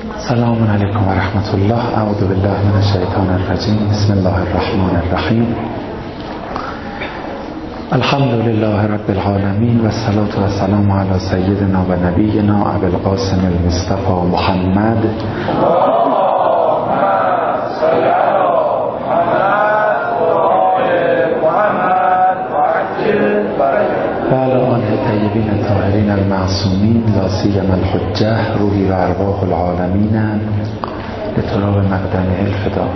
سلام علیکم و رحمت الله. اعوذ بالله من الشیطان الرجیم. بسم الله الرحمن الرحیم. الحمد لله رب العالمین و الصلاة و السلام علی سیدنا و نبینا ابی القاسم المصطفى محمد و علی آله طیبین الطاهرین المعصومین لا سیما الحجه روحی و ارواح العالمین لتراب مقدمه الفدا.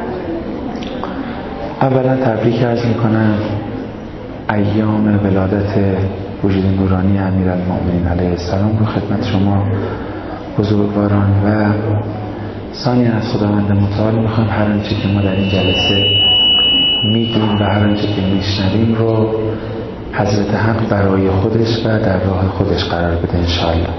اولا تبریک عرض میکنم ایام ولادت وجود نورانی امیرالمؤمنین علیه السلام رو خدمت شما بزرگواران و ثانیا از خداوند متعال میخوام هر آنچه که ما در این جلسه میگیم و هر آنچه که میشنویم رو حضرت حق برای خودش و در راه خودش قرار بده انشاءالله.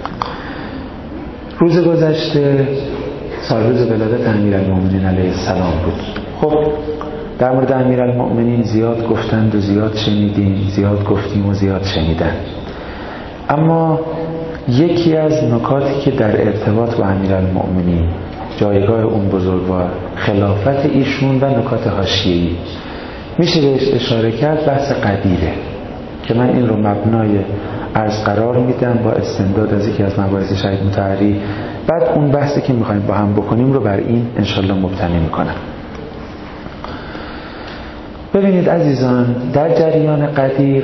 روز گذشته سال روز ولادت امیرالمؤمنین علیه السلام بود. خب در مورد امیرالمؤمنین زیاد گفتند و زیاد شنیدیم، زیاد گفتیم و زیاد شنیدن، اما یکی از نکاتی که در ارتباط با امیرالمؤمنین، جایگاه اون بزرگوار، خلافت ایشون و نکات حاشیه‌ای میشه بهش اشاره کرد، بحث قدیره که من این رو مبنای عرض قرار میدم با استمداد از یکی از مباحث شهید مطهری. بعد اون بحثی که میخوایم با هم بکنیم رو بر این انشالله مبتنی میکنم. ببینید عزیزان، در جریان قدیر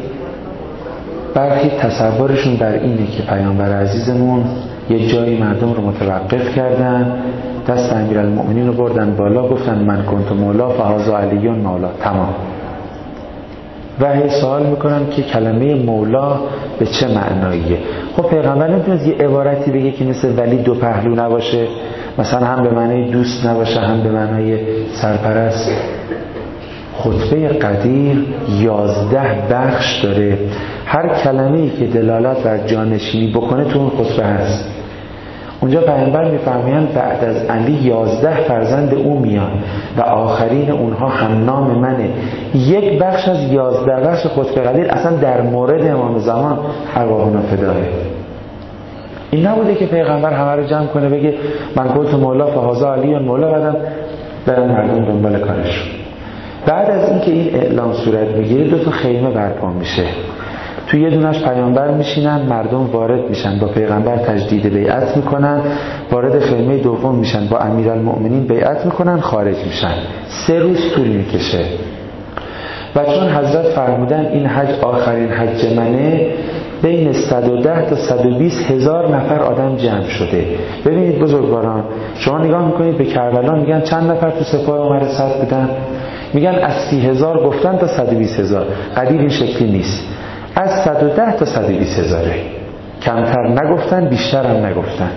برخی تصورشون بر اینه که پیامبر عزیزمون یه جایی مردم رو متوقف کردن، دست امیرالمؤمنین رو بردن بالا، گفتن من کنت مولا فهذا علی مولا، تمام. و هی سوال میکنن که کلمه مولا به چه معناییه؟ خب پیغمبر نمیتونه یه عبارتی بگه که مثل ولی دو پهلو نباشه، مثلا هم به معنای دوست نباشه هم به معنای سرپرست. خطبه قدیر 11 بخش داره، هر کلمه‌ای که دلالت بر جانشینی بکنه تو اون خطبه هست. اونجا پیامبر میفرمایند بعد از علی 11 فرزند او میان و آخرین اونها هم نام منه. یک بخش از 11 بخش خطبه قدیر اصلا در مورد امام زمان ارواحنا فداه. این نبوده که پیغمبر همه رو جمع کنه بگه من قلت مولا فهذا علی مولا، بعدم برن مردم دنبال کارشون. بعد از اینکه این اعلام صورت میگیره دو تا خیمه برپا میشه، تو یه دونش پیامبر میشینن، مردم وارد میشن با پیغمبر تجدید بیعت میکنن، وارد خیمه دوم میشن با امیرالمؤمنین بیعت میکنن، خارج میشن. 3 روز طول میکشه و چون حضرت فرمودن این حج آخرین حج منه، بین 110 تا 120 هزار نفر آدم جمع شده. ببینید بزرگواران، شما نگاه میکنید به کربلا، میگن چند نفر تو سپاه عمر صد بودن؟ میگن از 30,000 گفتن تا 120,000. قدیر این شکلی نیست، از 110 تا 120,000، کمتر نگفتن بیشتر هم نگفتن.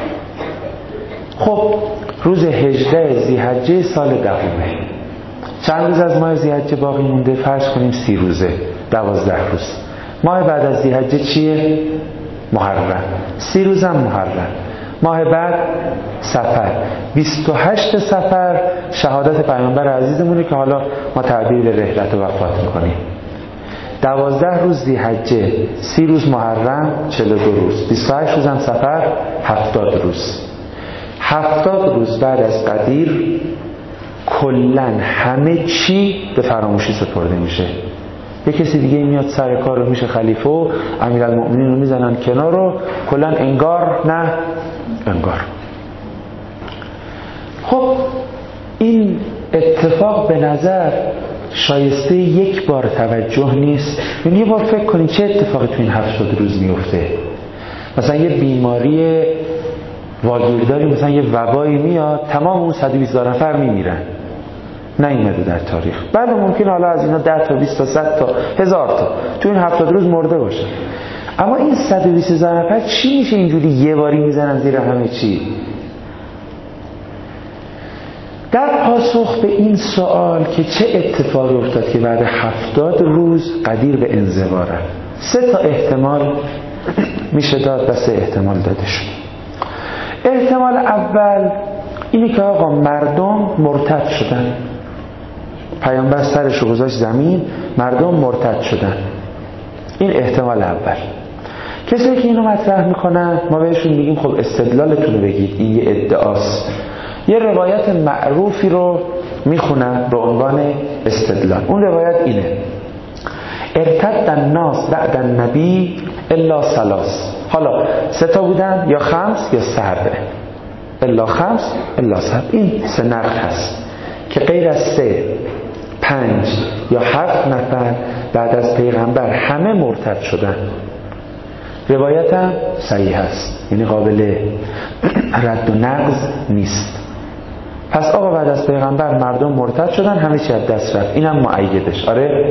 خب روز 18 ذی‌حجه سال 10، چند روز از ماه ذی‌حجه باقی مونده؟ فرض کنیم 30 روزه، 12 روز. ماه بعد از ذی‌حجه چیه؟ محرم. 30 روز هم محرم. ماه بعد صفر. 28 صفر شهادت پیامبر عزیزمونه که حالا ما تعبیر به رحلت و وفات میکنیم. 12 روز ذی‌حجه، 30 روز محرم، 42 روز، 28 روز هم صفر، 70 روز. 70 روز بعد از قدیر کلن همه چی به فراموشی سپرده میشه. یه کسی دیگه میاد سر کار رو میشه خلیفه و امیرالمؤمنین رو میزنن کنار رو، کلن انگار نه انگار. خب این اتفاق به نظر شایسته یک بار توجه نیست. یه بار فکر کنید چه اتفاقی تو این 70 روز میفته. مثلا یه بیماری واگیرداری، مثلا یه وبایی میاد، تمام اون 120,000 نفر میمیرن. نیومده در تاریخ. بله ممکن حالا از اینا 10 تا 20 تا 100 تا 1000 تا تو این 70 روز مرده باشه، اما این 120,000 نفر چی میشه اینجوری یه باری میزنن زیر همه چی؟ در پاسخ به این سوال که چه اتفاقی افتاد که بعد 70 روز قدیر به انزوا رفت، 3 تا احتمال میشه داد و 3 احتمال داده شد. احتمال اول اینه که آقا مردم مرتد شدن، پیامبر سرش رو گذاشت زمین، مردم مرتد شدن. این احتمال اول. کسی که اینو مطرح میکنن ما بهشون میگیم خب استدلالتون رو بگید، این یه ادعاست. یه روایت معروفی رو میخونن به عنوان استدلال. اون روایت اینه: ارتد الناس بعد النبی الا ثلاث. حالا 3 بودن یا 5 یا 7. الا 5 الا 7. این 3 نقل هست که غیر از 3 5 یا 7 نفر بعد از پیغمبر همه مرتد شدن. روایت هم صحیح هست، یعنی قابل رد و نقض نیست. پس آقا بعد از پیغمبر مردم مرتد شدن، همه چی از دست رفت. اینم مؤیدش. آره،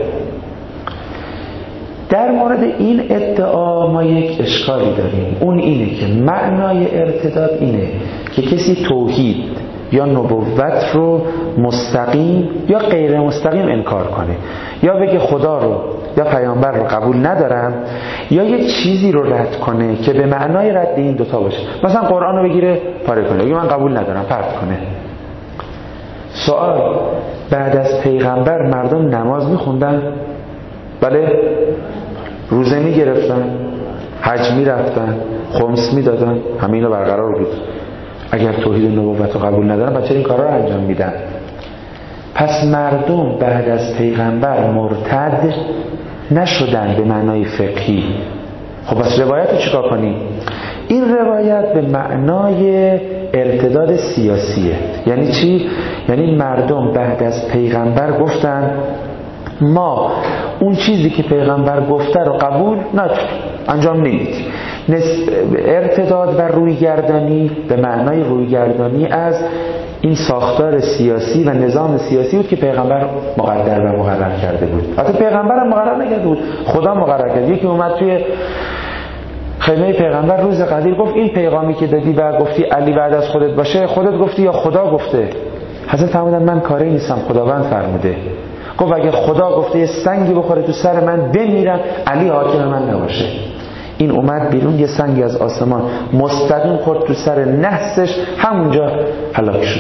در مورد این ادعا ما یک اشکالی داریم. اون اینه که معنای ارتداد اینه که کسی توحید یا نبوت رو مستقیم یا غیر مستقیم انکار کنه، یا بگه خدا رو یا پیامبر رو قبول ندارم، یا یک چیزی رو رد کنه که به معنای رد این دوتا باشه. مثلا قرآن رو بگیره پاره کنه، بگه من قبول ندارم، پرت کنه. سوال: بعد از پیغمبر مردم نماز میخوندن؟ بله. روزه میگرفتن، حج میرفتن، خمس میدادن، همه اینا برقرار بود. اگر توحید و نبوت رو قبول ندارن بچه این کارا رو انجام میدن. پس مردم بعد از پیغمبر مرتد نشدن به معنای فقهی. خب پس روایت رو چیکار کنیم؟ این روایت به معنای ارتداد سیاسیه. یعنی چی؟ یعنی مردم بعد از پیغمبر گفتن ما اون چیزی که پیغمبر گفته رو قبول نداریم، انجام نمیدیم. ارتداد و رویگردانی به معنای رویگردانی از این ساختار سیاسی و نظام سیاسی بود که پیغمبر مقدر و مقرر کرده بود. حتی پیغمبر هم مقرر نکرده بود، خدا مقرر کرد. یکی اومد توی خیمه پیغمبر روز قدیر گفت این پیغامی که دادی و گفتی علی بعد از خودت باشه، خودت گفتی یا خدا گفته؟ حضرت فرمودن من کاری نیستم، خداوند فرموده. گفت اگه خدا گفته یه سنگی بخوره تو سر من بمیرم، علی حاکم من نباشه. این اومد بیرون، یه سنگی از آسمان مستقیم خورد تو سر نحسش، همونجا هلاک شد.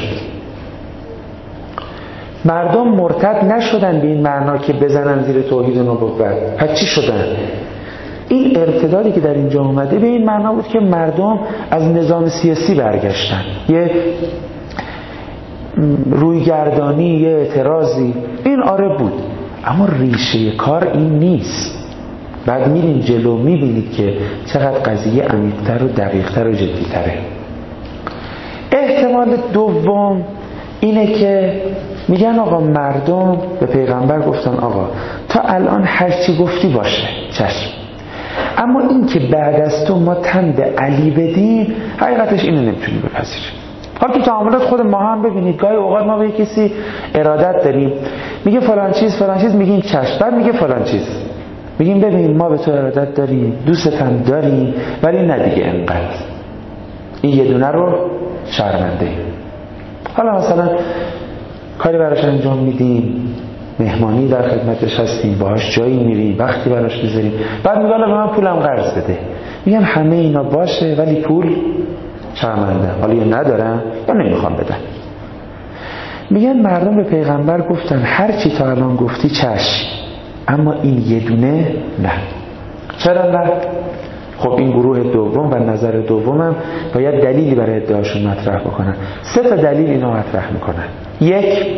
مردم مرتد نشدن به این معنا که بزنن زیر توحید و نبوت. پس چی شدن؟ این ارتدادی که در اینجا اومده به این معنا بود که مردم از نظام سیاسی برگشتن، یه رویگردانی، یه اعتراضی. این آره بود، اما ریشه کار این نیست. بعد میرین جلو میبینید که چقدر قضیه عمیق‌تر و دقیق‌تر و جدی‌تره. احتمال دوم اینه که میگن آقا مردم به پیغمبر گفتن آقا تا الان هر چی گفتی باشه، چشم، اما این که بعد از تو ما تن به علی بدیم، حقیقتش اینو نمیتونی بپذیریم. حالا تو تعاملات خود ما هم ببینید، گاهی اوقات ما به کسی ارادت داریم، میگه فلان چیز، میگیم چشم، بعد میگه فلان چیز، میگیم ببین ما به تو ارادت داریم، دوستت هم داریم، ولی نه دیگه انقدر، این یه دونه رو شرمنده. حالا مثلا کاری براش انجام میدیم، مهمانی در خدمتش هستیم، باهاش جایی میریم، وقتی براش میذاریم، بعد میگه به من پولم قرض بده. میگم همه اینا باشه ولی پول شرمنده، حالا یا ندارم یا نمیخوام بدن. میگن مردم به پیغمبر گفتن هر چی تا الان گفتی چشم، اما این یه دونه نه. چرا نه؟ خب این گروه دوم و نظر دومم باید دلیلی برای ادعاشون مطرح بکنن. 3 دلیل اینا مطرح میکنن. 1،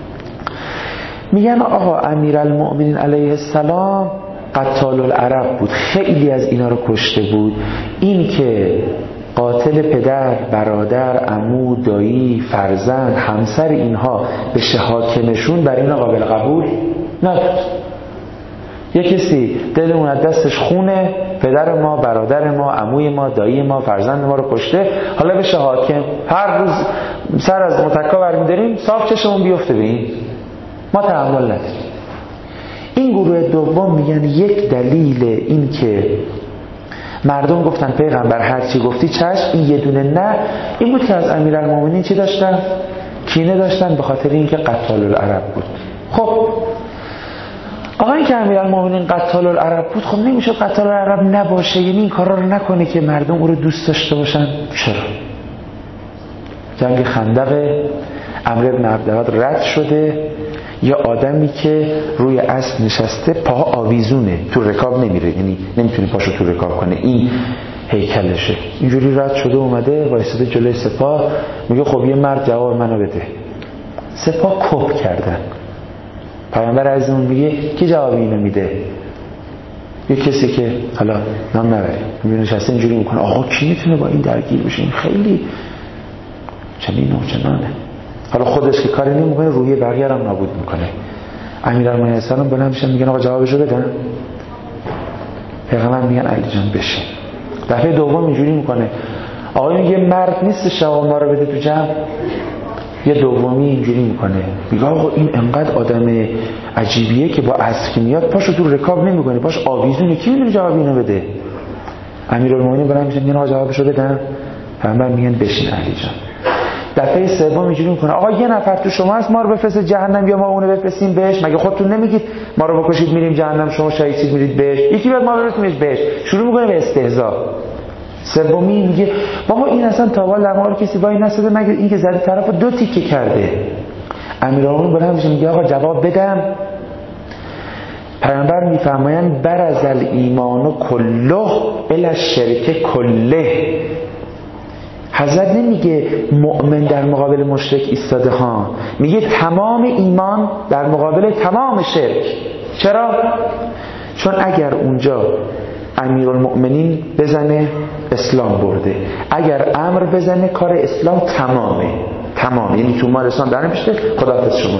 میگن آقا امیرالمؤمنین علیه السلام قتال العرب بود، خیلی از اینا رو کشته بود. این که قاتل پدر، برادر، عمو، دایی، فرزند، همسر اینها بشه حاکمشون، بر اینا قابل قبول نبود. یه کسی دلمون از دستش خونه، پدر ما، برادر ما، عموی ما، دایی ما، فرزند ما رو کشته، حالا بشه حاکم، هر روز سر از متکا برمی‌داریم، صاف چشمون بیفته به این، ما تحمل نداریم. این گروه دوم میگن یک دلیل این که مردم گفتن پیغمبر هر چی گفتی چشم، این یه دونه نه، این بود که از امیرالمومنین چی داشتن؟ کینه داشتن به خاطر اینکه قتال العرب بود. خب آقا این که امیرالمومنین قتال العرب بود، خب نمیشه قتال العرب نباشه، یعنی این کارا رو نکنه که مردم او رو دوست داشته باشن. چرا؟ جنگ خندق عمرو بن عبدود رد شده، یا آدمی که روی اسب نشسته پاها آویزونه تو رکاب نمیره، یعنی نمیتونه پاشو تو رکاب کنه، این هیکلشه، اینجوری رد شده اومده وایساده جلوی سپاه، میگه خب یه مرد جواب منو بده. سپاه کپ کردن. پیامبر عزیزمون میگه کی جواب اینو میده؟ یه کسی که حالا نام نبریم میبینه نشسته اینجوری میکنه آقا کی میتونه با این درگیر بشه، این خیلی چنین و چنانه. حالا خودش که کاری نمیکنه روحی بقیه رو نابود میکنه. امیرالمومنین سلام بلند میشن میگن آقا جوابشو بدن. پیغمبر میگن علی جان بشین. دفعه دوم اینجوری میکنه آقا این یه مرد نیست آقا ما رو بده تو جمع. یه دومی اینجوری میکنه میگه آقا این انقدر آدم عجیبیه که با اسب که میاد پاشو تو رکاب نمیکنه، باش آویزونه، کی میدونه جواب اینو بده؟ امیرالمومنین بلند میشن میگن آقا جوابشو بدن. پیغمبر میگن بشین علی جان. دفعه سوم اینجوری میکنه آقا یه نفر تو شما هست ما رو بفرسته جهنم یا ما اونو بفرستیم بهش؟ مگه خودتون نمیگید ما رو بکشید میریم جهنم شما شهید میرید بهش؟ یکی بعد ما برسیمش بهش. شروع میکنه به استهزاء. سومی میگه بابا این اصلا تاوال در مقابل کسی وای نساده مگر این که زده طرفو 2 تیکه کرده. امیرالمومنین بلند میشه میگه آقا جواب بدم. پیامبر میفرمایند برز الایمان کله الی الشرک کله. حضرت نمیگه مؤمن در مقابل مشرک ایستاده ها، میگه تمام ایمان در مقابل تمام شرک. چرا؟ چون اگر اونجا امیرالمؤمنین بزنه اسلام برده، اگر امر بزنه کار اسلام تمامه، یعنی تو ما اسلام در نمیشه خداحافظ شما.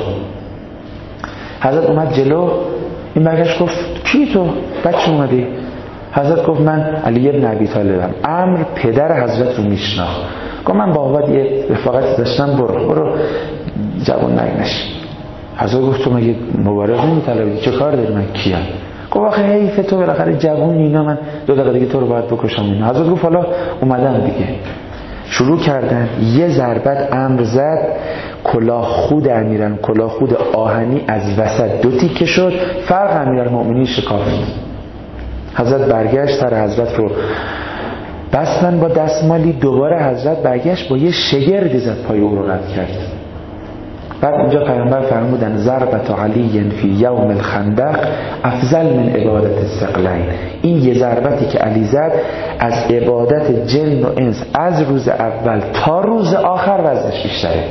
حضرت اومد جلو، این برگشت گفت کی تو؟ بچه اومدی؟ حضرت گفت من علی ابن ابی طالبم. امر پدر حضرت رو میشناخت. گفت من با بابا یه رفاقتی داشتم، برو جوان نگنش. حضرت گفت تو مگه مبارزه نمی‌طلبی؟ چه کار داری؟ من کیم؟ گفت آخه حیف تو بالاخره جوونی، اینا من 2 دقیقه دیگه تو رو باید بکشم اینا. حضرت گفت حالا اومدم دیگه. شروع کردن یه ضربت امر زد، کلاه خود آهنی از وسط 2 تیکه شد، فرق امیرالمؤمنین شکافت. حضرت برگشت سر حضرت رو بستن با دستمالی، دوباره حضرت برگشت با یه شگردی زد پای او رو رد کرد. بعد اونجا پیامبر فرمودن ضربت علی فی یوم الخندق افضل من عبادت الثقلین. این یه ضربتی که علی زد از عبادت جن و انس از روز اول تا روز آخر وزنش بیشتره.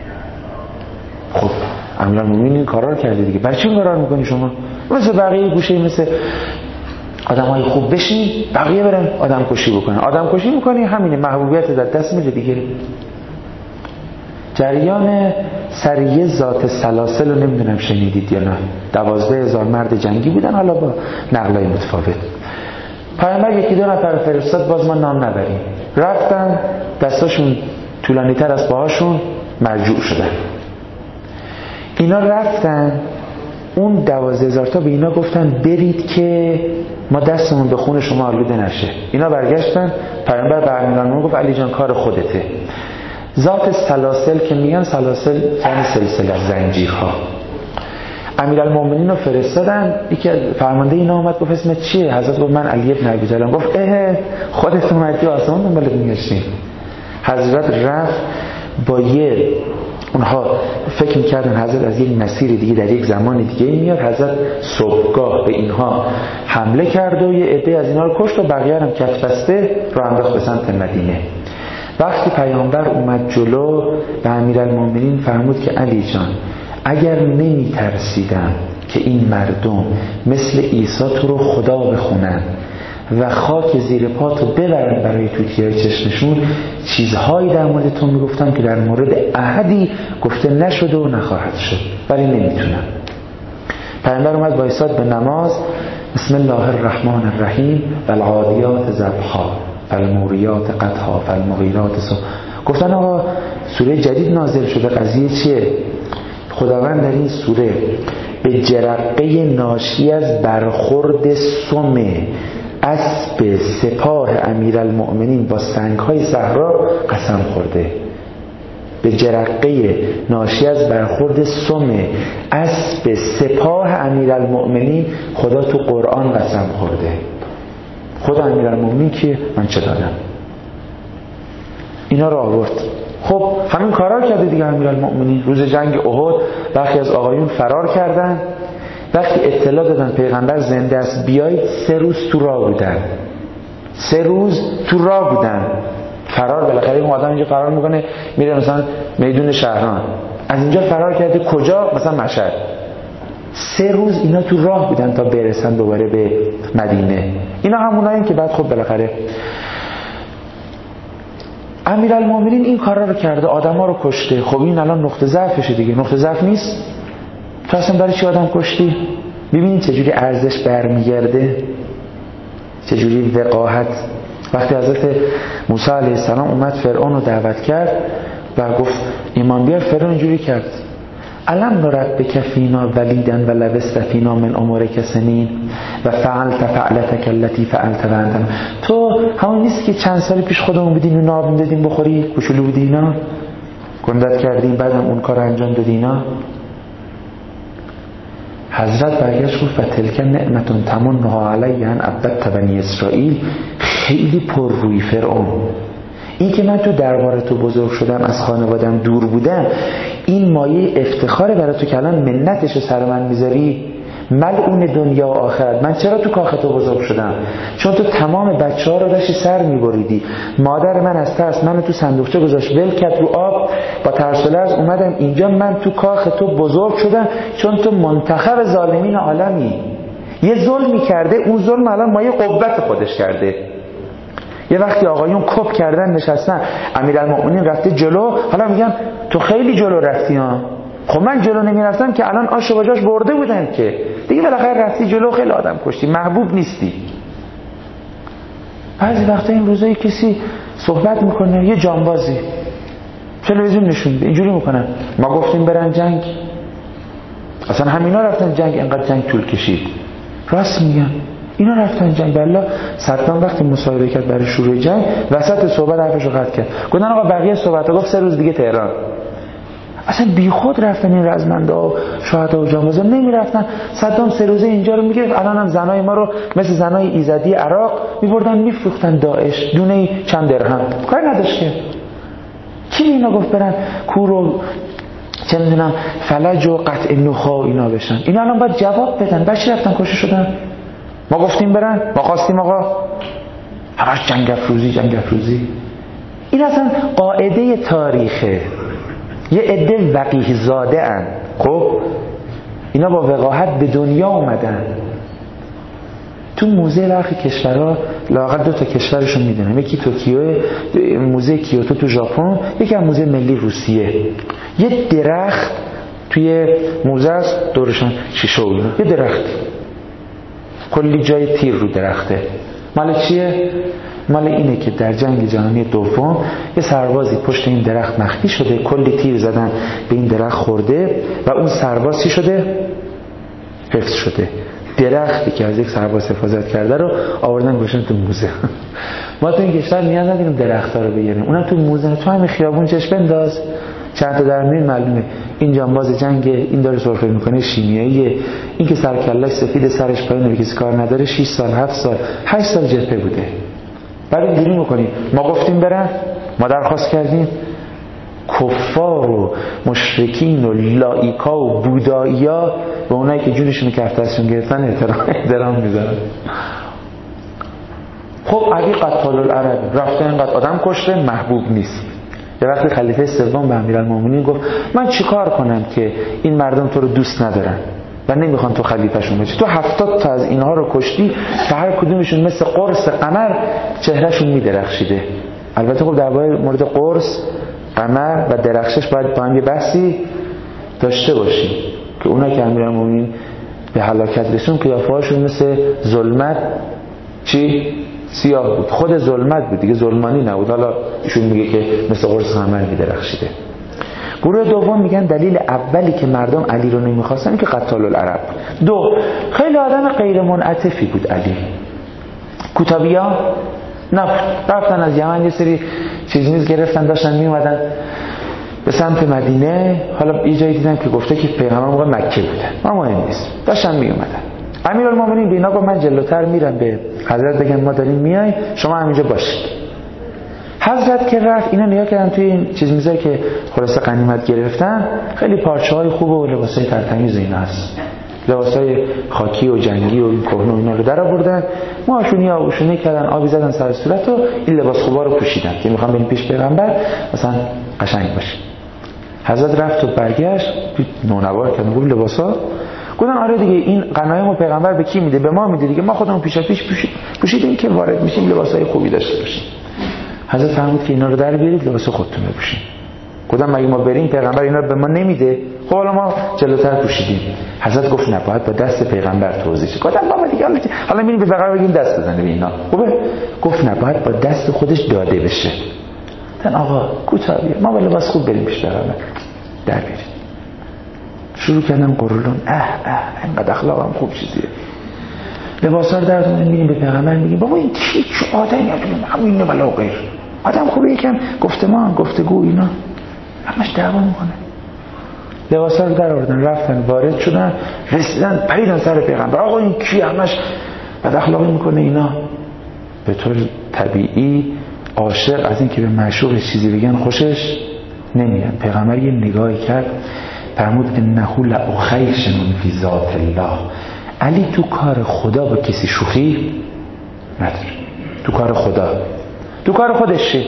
خب امیرالمومنین این کارا رو کرده دیگه، برای چی این کارا رو میکنی شما؟ مثل بقیه گوشه، مثل آدمای خوب بشین بقیه برن آدم کشی بکنن. آدم کشی میکنی همینه، محبوبیت در دست میره دیگه. جریان سریه ذات سلاسل رو نمیدونم شنیدید یا نه، 12,000 مرد جنگی بودن، حالا با نقلای متفاوت. پیامبر 1-2 نفر فرستاد، باز ما نام نبریم، رفتن دستاشون طولانی تر از پاهاشون مرجوع شدن. اینا رفتن اون 12,000 تا به اینا گفتن برید که ما دستمون به خون شما آلوده نشه. اینا برگشتن، پیامبر به امیرالمومنین گفت علی جان کار خودته. ذات سلاسل که میگن سلاسل یعنی سلسله از زنجیرها. امیرالمومنین رو فرستادن، یکی فرمانده اینا اومد گفت اسمت چیه؟ حضرت گفت من علی ابن ابی طالب. گفت خودت اومدی آسمان دنبالت میگشتی؟ حضرت رفت با اونها فکر میکردن حضرت از یک مسیر دیگه در یک زمان دیگه میاد. حضرت صبحگاه به اینها حمله کرد و یه عده از اینها رو کشت و بقیه هم کف بسته رو انداخت به سمت مدینه. وقتی پیامبر اومد جلو به امیرالمومنین فرمود که علی جان اگر نمی ترسیدم که این مردم مثل عیسی تو رو خدا بخونن و خاک زیر پا تو ببرن برای توتیای چشمشون، چیزهایی در مورد تو میگفتم که در مورد احدی گفته نشده و نخواهد شد، ولی نمیتونم. پیامبر اومد وایساد به نماز، بسم الله الرحمن الرحیم والعادیات ضبحا فالموریات قدحا فالمغیرات صبحا. گفتن آقا سوره جدید نازل شده، قضیه چیه؟ خداوند در این سوره به جرقه ناشی از برخورد سم اسب سپاه امیرالمؤمنین با سنگ‌های صحرا قسم خورده. به جرقه ناشی از برخورد سم اسب سپاه امیرالمؤمنین خدا تو قرآن قسم خورده. خدا امیرالمؤمنین که من چه دادم؟ اینا رو آورد خب همین کارا کرده دیگه امیرالمؤمنین. روز جنگ احد وقتی از آقایون فرار کردن، وقتی اطلاع دادن پیغمبر زنده است بیایید، 3 روز تو راه بودن. 3 روز تو راه بودن. فرار بالاخره اون آدم اینجا فرار میکنه میره مثلا میدون شهران، از اینجا فرار کرده کجا؟ مثلا مشهد. 3 روز اینا تو راه بودن تا برسن دوباره به مدینه. اینا همونایین که بعد خب بالاخره امیرالمومنین این کارا رو کرده، آدما رو کشته. خب این الان نقطه ضعفشه دیگه. نقطه ضعف نیست؟ تو اصلا برای چی آدم کشتی؟ ببینید چجوری ارزش برمیگرده، چجوری وقاحت. وقتی حضرت موسی علیه السلام اومد فرعون رو دعوت کرد و گفت ایمان بیار، فرعون اینجوری کرد: الم نربک فینا ولیدا و لبثت فینا من عمرک سنین و فعلت فعلتک التی فعلت و انت. تو همون نیست که چند سال پیش خودمون بودیم اینو آب میدادیم بخوری، کوچولو بودی اینا، گندت کردیم، بعدم اون کار انجام دادی اینا. حضرت برگشت گفت: فتلک نعمت تمنها علی ان عبدت بنی اسرائیل. خیلی پر روی فرعون، این که من تو دربار تو بزرگ شدم، از خانوادم دور بودم، این مایه افتخاره برای تو که الان منتش سر من میذاری؟ ملعون دنیا و آخرت. من چرا تو کاخ تو بزرگ شدم؟ چون تو تمام بچه ها رو داشتی سر میبریدی. مادر من از ترس منو تو صندوقچه گذاشت، ول کرد رو آب، با ترس و لرز اومدم اینجا. من تو کاخ تو بزرگ شدم چون تو منتخب ظالمین عالمی. یه ظلمی کرده، اون ظلم الان مایه قوت خودش کرده. یه وقتی آقایون کپ کردن نشستن، امیرالمؤمنین رفته جلو، حالا میگن تو خیلی جلو رفتی ها. خب من جلو نمیرفتم که الان آش و جاش برده بودن که دیگه. بالاخره رفتی جلو، خیلی آدم کشتی، محبوب نیستی. بعضی وقتا این روزایی کسی صحبت میکنه، یه جانبازی تلویزیون نشون میده اینجوری میکنن: ما گفتیم برن جنگ، اصلا همینا رفتن جنگ، اینقدر جنگ طول کشید. راست میگن، اینا رفتن جنگ. بالله صدام وقتی مصاحبه کرد برای شروع جنگ، وسط صحبت حرفشو قطع کرد. گفتن آقا بقیه صحبت‌ها، گفت 3 روز دیگه تهران. اصلا بیخود رفتن این رزمنده ها، شهدا و جانبازا نمیرفتن. صدام 3 روزه اینجا رو میگرفت. الان هم زنای ما رو مثل زنای ایزدی عراق میبردن میفروختن داعش، دونه چند درهم، کاری نداشت که. کی اینا گفت برن کور و چه میدونم فلج و قطع نخا اینا بشن؟ اینا الان باید جواب بدن. بچه رفتن کشته شدن. ما گفتیم برن، ما خواستیم آقا، همش جنگ افروزی. این اصلا قاعده تاریخه. یه عده وقیح زاده ان. خب اینا با وقاحت به دنیا اومدن. تو موزه برخی کشورها لااقل 2 تا کشورشون میدونم، یکی توکیو، موزه کیوتو تو ژاپن، یکی هم موزه ملی روسیه. یه درخت توی موزه است، دورشون شیشه و اینا، یه درخت، کلی جای تیر رو درخته. مال چیه؟ مال اینه که در جنگ جهانی دوم یه سربازی پشت این درخت مخفی شده، کلی تیر زدن به این درخت خورده و اون سرباز چی شده؟ حفظ شده. درختی که از یک سرباز حفاظت کرده رو آوردن گذاشتن تو موزه. ما تو این کشور نیاز نداریم درخت‌ها رو بگیریم، اونم تو موزه. تو همین خیابون چش بنداز، چند تا در میون معلومه این جانباز جنگه، این داره سرفه میکنه شیمیاییه، این که سرکله‌اش سفید سرش پایینه کسی کار نداره، 6 سال 7 سال 8 سال جبهه بوده. بعد اینجوری میکنی ما گفتیم برن، ما درخواست کردیم. کفار و مشرکین و لایکا و بودایی‌ها به اونایی که جونشون کفت ازشون گرفتن احترام میذارن. خب علی قتال العرب رفته اینقدر آدم کشته، محبوب نیست. یه وقتی خلیفه سوم به امیرالمومنین گفت من چیکار کنم که این مردم تو رو دوست ندارن و نمیخوان تو خلیفهشون بشی؟ تو 70 تا از اینها رو کشتی که هر کدومشون مثل قرص قمر چهرهشون میدرخشیده. البته خب در مورد قرص، قمر و درخشش باید با هم یه بحثی داشته باشیم که اونا که امیرالمومنین به هلاکت رسون قیافه‌هاشون مثل ظلمت چی؟ سیاه بود. خود ظلمت بود دیگه، ظلمانی نبود. حالا ایشون میگه که مثل قرص قمر میدرخشیده. گروه دوم میگن دلیل اولی که مردم علی رو نمیخواستن که قتال العرب. 2 خیلی آدم غیر منعطفی بود علی. کوتابیا نبود، رفتن از یمن یه سری چیز میز گرفتن، داشتن میومدن به سمت مدینه. حالا یه جایی دیدن که گفته که پیغمبر موقع مکه بودن، ما مهم نیست، داشتن میومدن. امیرالمومنین به اینا گفت من جلوتر میرم به حضرت بگم ما داریم میای، شما همینجا باشید. حضرت که رفت اینا نگاه کردن توی این چیز میزایی که خلاصه غنیمت گرفتن، خیلی پارچه‌های خوب و لباسای ترتمیز اینا هست، لباسای خاکی و جنگی و این کهنه و اینا رو در آوردن، ماشونی آوشونی کردن، آبی زدن سر صورت و این لباس خوبا رو پوشیدن که میخوام بریم پیش پیغمبر مثلا قشنگ باشه. حضرت رفت و برگشت نونوار کردن، گفت لباسا، گفتن آره دیگه این غنایم و پیغمبر به کی میده؟ به ما میده دیگه، ما خودمون پیش پوشیدیم که وارد میشیم لباسای خوبی داشته باشیم. حضرت فرمود که اینا رو در بیارید لباس خودتون بپوشید. گفتم مگه ما بریم پیغمبر اینا رو به ما نمیده؟ خب حالا ما جلوتر پوشیدیم. حضرت گفت نه، باید با دست پیغمبر توضیح شه. گفتم بابا دیگه حالا میریم به پیغمبر بگیم دست بزنه به اینا. خوبه؟ گفت نه، باید با دست خودش داده بشه. گفتن آقا کوتاه بیا، ما با لباس خوب بریم پیش پیغمبر. در بیارید. شروع کردن قرولون، اینقدر اخلاقم خوب چیزیه. لباسا رو در میاریم به پیغمبر میگیم بابا این چه آدمی همین ولا غیر. آدم خوبه، یکم گفتمان گفتگو اینا همش دعوا میکنه. لباسا رو در آوردن، رفتن وارد شدن، رسیدن پریدن سر پیغمبر، آقا این کی همش بد اخلاقی میکنه اینا. به طور طبیعی عاشق از این که به معشوقش چیزی بگن خوشش نمیاد. پیغمبر یه نگاهی کرد، فرمود انه لاخیش من فی ذات الله. علی تو کار خدا با کسی شوخی نداره، تو کار خدا، تو کار خودشه.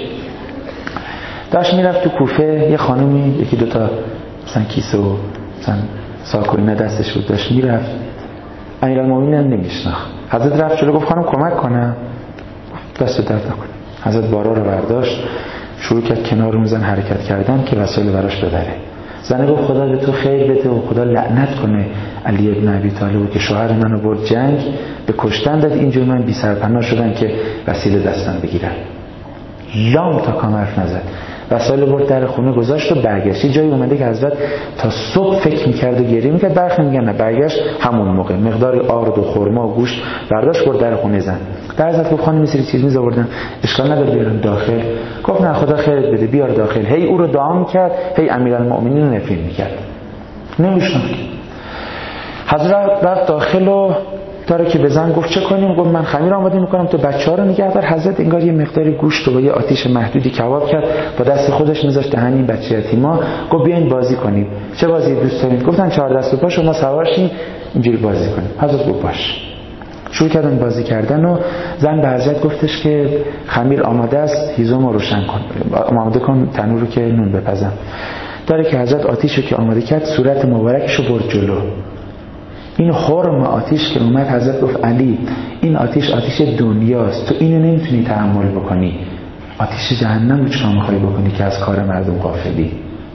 داشت میرفت تو کوفه، یه خانومی یکی دوتا مثلا کیسه و مثلا ساک و اینا دستش بود، داشت میرفت، امیرالمومنین نمیشناخت. حضرت رفت جلو، گفت خانم کمک کنم، دست درد نکنه. حضرت بارا رو برداشت، شروع کرد کنار رو میزن حرکت کردن که وسایل براش ببره. زنه گفت خدا به تو خیر بده و خدا لعنت کنه علی ابن ابی طالب که شوهر منو برد جنگ به کشتن داد، اینجور من بی سرپناه شدن که وسیله دستم بگیرن. لام تا کام حرف نزد، وسایل برد در خونه گذاشت و برگشت. جایی اومده که حضرت تا صبح فکر میکرد و گریه میکرد، برخی میگن نه، برگشت همون موقع مقداری آرد و خرما و گوشت برداشت برد در خونه زن. در حضرت گفت خانم میسری چیز میذاوردن، اشکال نداره بیارن داخل. گفت نه خدا خیرت بده بیار داخل. هی او رو دعا میکرد، هی امیرالمومنین رو نفرین میکرد، نمیشناخت. حضرت رفت داخل و داره که به زن گفت چه کنیم؟ گفت من خمیر آماده میکنم تو بچه‌ها رو نگه دار. حضرت انگار یه مقداری گوشت رو با یه آتیش محدودی کباب کرد، با دست خودش میذاشت دهن این بچه یتیما. گفت بیاین بازی کنیم. چه بازی دوست دارین؟ گفتن 4 دست و پا شما سوار شین اینجوری بازی کنیم. حضرت گفت باش. شروع کردن بازی کردن و زن به حضرت گفتش که خمیر آماده است، هیزم رو روشن کن، آماده کن تنور رو که نون بپزم. داره که حضرت آتیش رو که آماده کرد، صورت مبارکش رو برد جلو. این خرم آتیش که اومد، حضرت گفت علی این آتیش آتیش دنیاست، تو اینو نمیتونی تحمل بکنی. آتیش جهنم رو چرا میخوای بکنی که از کار مردم غافلی؟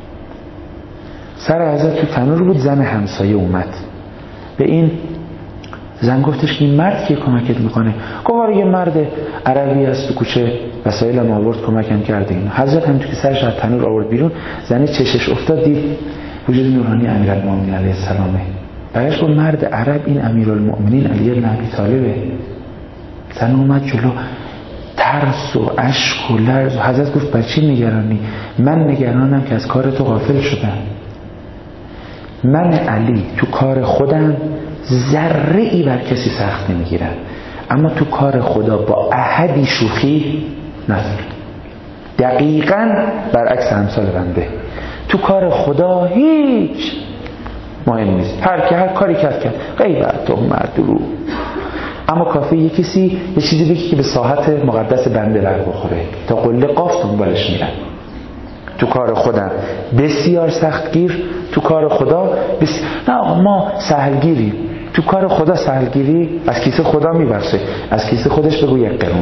سر حضرت تو تنور بود، زن همسایه اومد به این زن گفتش که این مرد که کمکت میکنه؟ گفت یه مرد عربی است تو کوچه، وسایلم آورد کمکم کرده. این حضرت هم تو که سرش از تنور آورد بیرون، زن چشش افتاد دید وجود نورانی امیرالمومنین علیه السلامه. برایش گفت مرد عرب این امیرالمومنین علی بن ابی طالبه. زن اومد جلو، ترس و اشک و لرز. حضرت گفت بچی نگرانی؟ من نگرانم که از کار تو غافل شدم. من علی تو کار خودم ذره ای بر کسی سخت نمیگیرم، اما تو کار خدا با احدی شوخی ندارم. دقیقاً برعکس امثال بنده، تو کار خدا هیچ مهم نیست، هر کاری کرد غیبت و مردرو، اما کافی یه کسی یه چیزی بگی که به ساحت مقدس بنده بر بخوره تا قله قاف دنبالش میرن. تو کار خودم بسیار سختگیر، تو کار خدا نه ما سهلگیریم. تو کار خدا سهلگیری از کیسه خدا میبخشه، از کیسه خودش بگو یک قرون.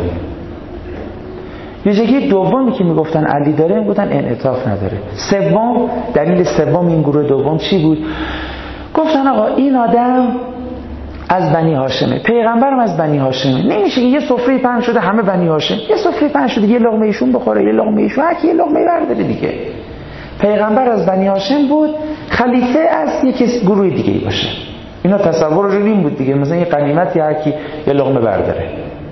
ویژگی دومی که میگفتن علی داره، میگفتن انعطاف نداره. سوم، دلیل سوم این گروه دوم چی بود؟ گفتن آقا این آدم از بنی هاشمه، پیغمبرم از بنی هاشمه، نمیشه که یه سفره پهن شده همه بنی هاشم، یه سفره پهن شده یه لقمه ایشون بخوره، یه لقمه ایشون، هر کی یه لقمه برداره دیگه. پیغمبر از بنی هاشم بود، خلیفه از یک گروه دیگه باشه. اینا تصورشون این بود دیگه، مثلا یه غنیمتی هر کی یه لقمه برداره.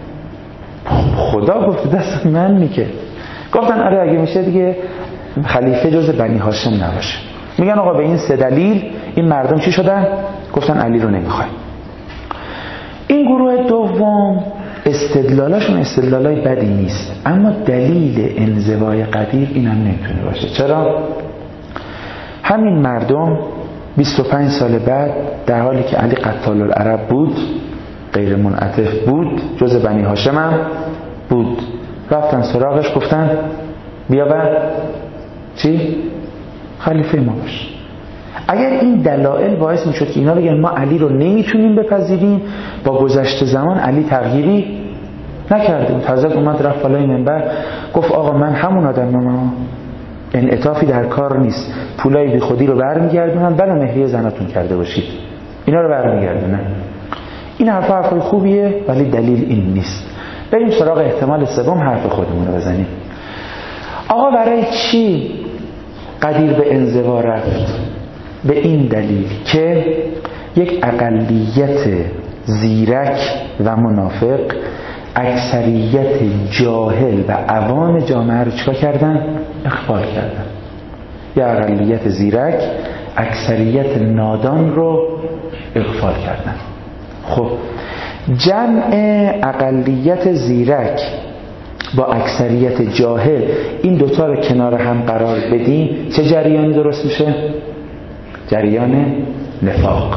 خدا گفت دست من میگه. گفتن آره اگه میشه دیگه خلیفه جز بنی هاشم نباشه. میگن آقا به این 3 دلیل این مردم چی شدن؟ گفتن علی رو نمیخوایم. این گروه دوم استدلالاشون استدلالای بدی نیست، اما دلیل انزوای قدیر اینم نمیتونه باشه. چرا؟ همین مردم 25 سال بعد در حالی که علی قتال العرب بود، غیر منعطف بود، جز بنی هاشم هم بود، رفتن سراغش گفتن بیا بعد چی؟ خلیفه ما باش. اگر این دلایل باعث میشد که اینا بگن ما علی رو نمیتونیم بپذیریم، با گذشت زمان علی تغییری نکرده بود. حضرت اومد رفت بالای منبر گفت آقا من همون آدمم، انعطافی در کار نیست، پولای بی خودی رو برمیگردونن، بلا مهریه زناتون کرده باشید، اینا رو برمیگردونن. این حرفای خوبیه ولی دلیل این نیست. بریم سراغ احتمال سوم، حرف خودمون رو بزنیم. آقا برای چی قدیر به انزوا رفت؟ به این دلیل که یک اقلیت زیرک و منافق اکثریت جاهل و عوام جامعه رو چیکار کردن؟ اخفال کردن. یا اقلیت زیرک اکثریت نادان رو اغفال کردن. خب جمع اقلیت زیرک با اکثریت جاهل، این دوتا رو کنار هم قرار بدیم، چه جریانی درست میشه؟ جریان نفاق.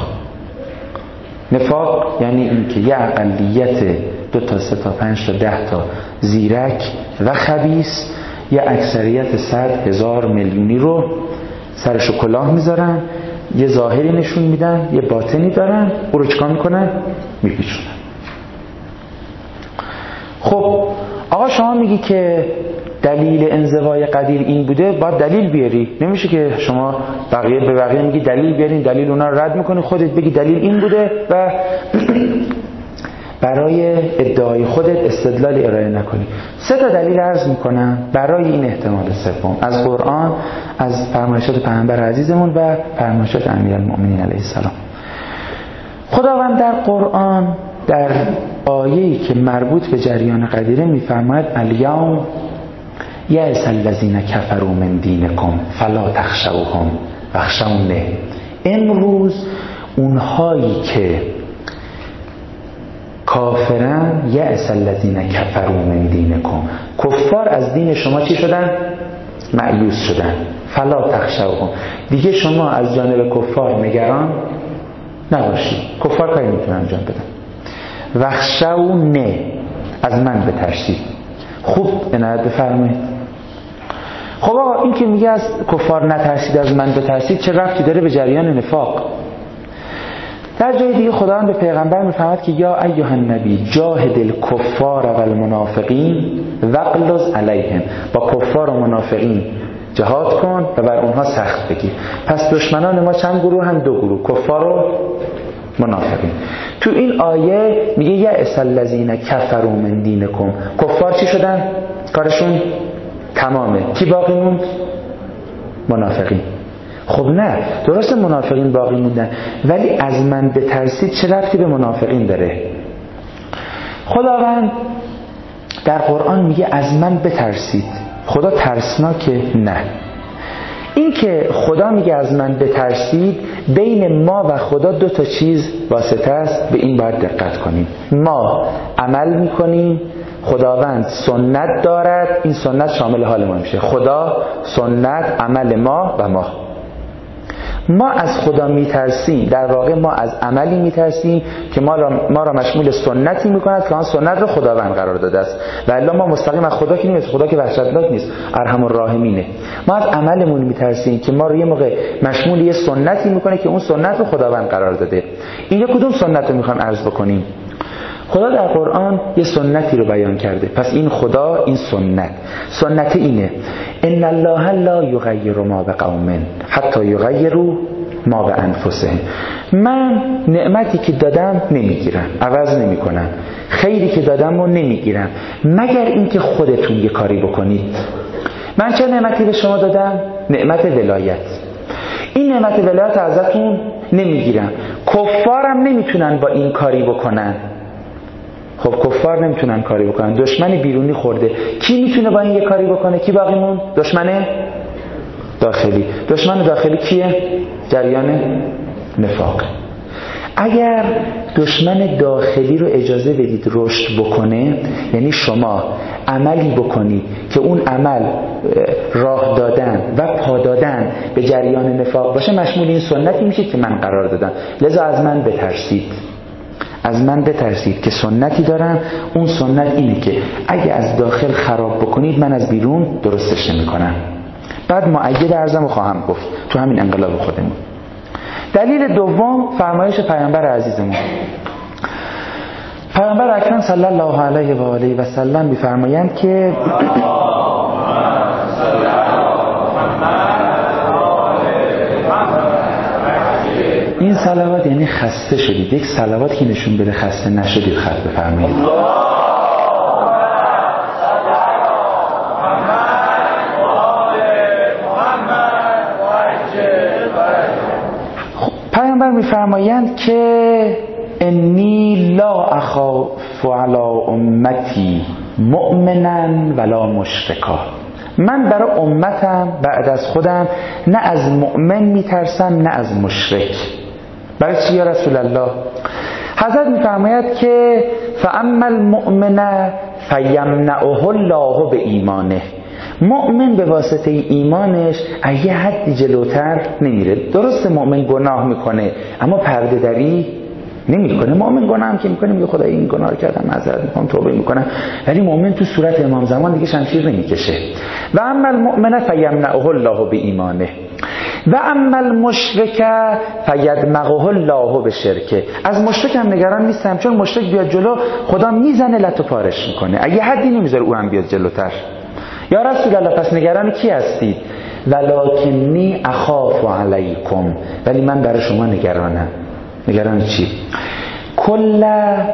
نفاق یعنی این که یه اقلیت 2 تا 3 تا 5 تا 10 تا زیرک و خبیث یه اکثریت 100,000 میلیونی رو سرشو کلاه میذارن، یه ظاهری نشون میدن، یه باطنی دارن، او رو چکار میکنن؟ میپیچونن. خب آقا شما میگی که دلیل انزوای قدیر این بوده، باید دلیل بیاری. نمیشه که شما به بقیه میگی دلیل بیارین، دلیل اونا رو رد میکنی، خودت بگی دلیل این بوده و برای ادعای خودت استدلال ارائه نکنی. 3 تا دلیل عرض میکنم برای این احتمال سوم، از قرآن، از فرمایشات پیامبر عزیزمون و فرمایشات امیرالمؤمنین علیه السلام. خداوند در قرآن در آیه‌ای که مربوط به جریان قدیره میفرماید الیوم یئس الذین کفروا من دینکم فلا تخشوهم واخشونی. امروز اونهایی که کافرن، یئس الذین کفروا من دینکم، کفار از دین شما چی شدن؟ مایوس شدن. فلا تخشوهم، دیگه شما از جانب کفار نگران نباشید، کفار کاری میتونن انجام بدن. واخشونی، از من بترسید. خوب عنایت بفرمایید. خب آقا این که میگه از کفار نترسید از من بترسید چه ربطی داره به جریان نفاق؟ در جای دیگه خداوند به پیغمبر میفرماید که یا ایها النبی جاهد الکفار و المنافقین واغلظ علیهم، با کفار و منافقین جهاد کن و بر اونها سخت بگیر. پس دشمنان ما چند گروه هم؟ 2 گروه، کفار و منافقین. تو این آیه میگه یئس الذین کفروا من دینکم، کفار چی شدن؟ کارشون تمامه، کی باقی موند؟ منافقین. خب نه، درست منافقین باقی موندن، ولی از من بترسید چه ربطی به منافقین داره؟ خداوند در قرآن میگه از من بترسید. خدا ترسناکه؟ نه. این که خدا میگه از من بترسید، بین ما و خدا 2 تا چیز واسطه است، به این باید دقت کنیم. ما عمل میکنیم، خداوند سنت دارد، این سنت شامل حال ما میشه. خدا، سنت، عمل ما و ما از خدا میترسیم، در واقع ما از عملی میترسیم که ما را مشمول سنتی میکند که آن سنت رو خداوند قرار داده است. و الا ما مستقیم از خدا که نیست، خدا که وحشتناک نیست، ارحم الراحمینه. ما از عملمون میترسیم که ما رو یه موقع مشمول یه سنتی میکنه که اون سنت رو خداوند قرار داده. اینجا کدوم سنت رو میخوام عرض بکنیم؟ خدا در قرآن یه سنتی رو بیان کرده. پس این خدا، این سنت اینه: ان الله لا یغیر ما بقوم حتی یغیروا ما بانفسهم. من نعمتی که دادم نمیگیرم، عوض نمیکنم، خیری که دادم رو نمیگیرم مگر اینکه خودتون یه کاری بکنید. من چه نعمتی به شما دادم؟ نعمت ولایت. این نعمت ولایت ازتون نمیگیرم. کفارم نمیتونن با این کاری بکنن. خب کفار نمیتونن کاری بکنن، دشمن بیرونی خورده، کی میتونه با این یه کاری بکنه؟ کی باقی مون؟ دشمن داخلی. دشمن داخلی کیه؟ جریان نفاق. اگر دشمن داخلی رو اجازه بدید رشد بکنه، یعنی شما عملی بکنید که اون عمل راه دادن و پا دادن به جریان نفاق باشه، مشمول این سنتی میشه که من قرار دادم. لذا از من بترسید که سنتی دارم، اون سنت اینه که اگه از داخل خراب بکنید من از بیرون درستش نمی‌کنم. بعد مؤید ارزم و خواهم گفت تو همین انقلاب خودمون. دلیل دوم فرمایش پیامبر عزیزمون. پیامبر اکرم صلی الله علیه و آله و سلم می‌فرمایند که این صلوات یعنی خسته شدید، یک صلوات که نشون بده خسته نشدید خط بفرمایید. پیامبر میفرمایند که انی لا اخاف علی امتی مؤمنا ولا مشرکا. من برای امتم بعد از خودم نه از مؤمن میترسم نه از مشرک. برای چی یا رسول الله؟ حضرت میفرماید که فاما المؤمن فیمنعه الله به ایمانه. مؤمن به واسطه ایمانش از یه حدی جلوتر نمیره. درسته مؤمن گناه میکنه اما پرده دری نمیکنه. مؤمن گناه هم که میکنه میگه خدای این گناه رو کردم معذرت میخوام توبه میکنم، ولی مؤمن تو صورت امام زمان دیگه شمشیر نمیکشه. و اما المؤمن فیمنعه الله به ایمانه و اما المشرک فیدمغه الله به شرکه. از مشرک هم نگران نیستم، چون مشرک بیاد جلو خدا میزنه لتو پارش میکنه، اگه حدی نمیذاره او هم بیاد جلوتر. یا رسول الله پس نگران کی هستید؟ ولکنی اخاف علیکم، ولی من برای شما نگرانم. نگران چی؟ کل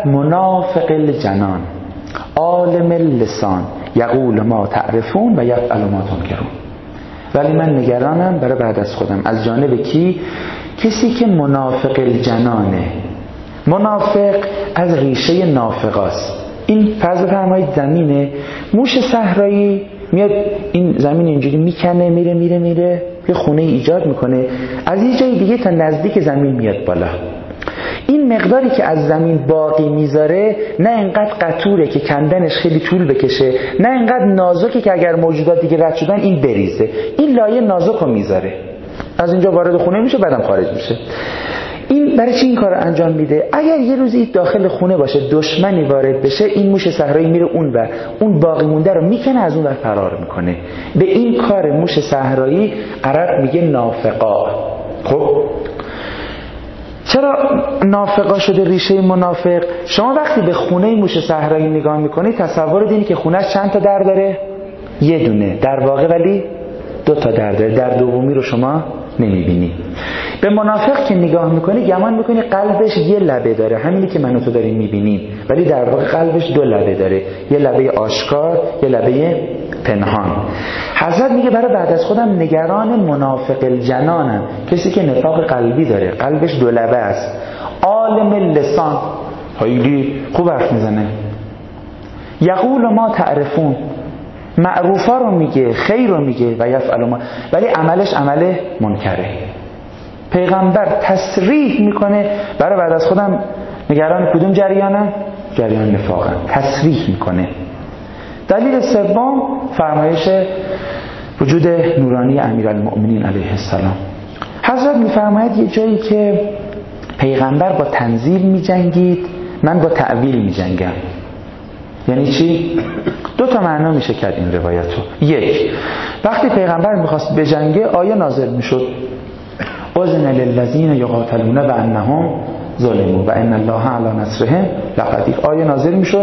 منافق الجنان عالم اللسان یقول ما تعرفون و یفعل ما تنکرون. ولی من نگرانم برای بعد از خودم از جانب کی؟ کسی که منافق الجنانه. منافق از ریشه نافقاست. این فرض فرمایید زمینه، موش صحرایی میاد این زمین اینجوری میکنه میره یه خونه ایجاد میکنه، از یه جای دیگه تا نزدیک زمین میاد بالا. این مقداری که از زمین باقی میذاره نه انقدر قطوره که کندنش خیلی طول بکشه، نه انقدر نازکه که اگر موجودات دیگه رد شدن این بریزه. این لایه نازک رو میذاره، از اینجا وارد خونه میشه بعدم خارج میشه. این برای چی این کار انجام میده؟ اگر یه روزی داخل خونه باشه دشمنی وارد بشه، این موش صحرایی میره اون باقی مونده رو میکنه از اون ور فرار میکنه. به این کار موش صحرایی عرب میگه نافقا. خب چرا نافقا شده ریشه منافق؟ شما وقتی به خونه موش صحرایی نگاه میکنی تصور دینی که خونه‌اش چند تا در داره؟ یه دونه. در واقع ولی 2 تا در داره. در دومی رو شما نمیبینی. به منافق که نگاه میکنی گمان میکنی قلبش یه لبه داره، همینی که من و تو داریم میبینیم، ولی در واقع قلبش 2 لبه داره، یه لبه آشکار یه لبه پنهان. حضرت میگه برای بعد از خودم نگران منافق الجنانم، کسی که نفاق قلبی داره، قلبش 2 لبه است، عالم لسان، خیلی خوب حرف میزنه، یقول ما تعرفون، معروفا رو میگه، خیر رو میگه، و یفعل ما، ولی عملش عمل منکره. پیغمبر تصریح میکنه برای بعد از خودم نگران کدوم جریانم؟ جریان نفاقم. تصریح میکنه. دلیل سوم فرمایش وجود نورانی امیرالمؤمنین علیه السلام. حضرت میفرماید یه جایی که پیغمبر با تنزیل میجنگید، من با تأویل میجنگم. یعنی چی؟ 2 تا معنا میشه کرد این روایتو. 1، وقتی پیغمبر میخواست بجنگه آیه نازل میشد اذن للذین یقاتلون بانهم ظلموا و ان الله علی نصرهم لقدیر. آیه نازل میشد،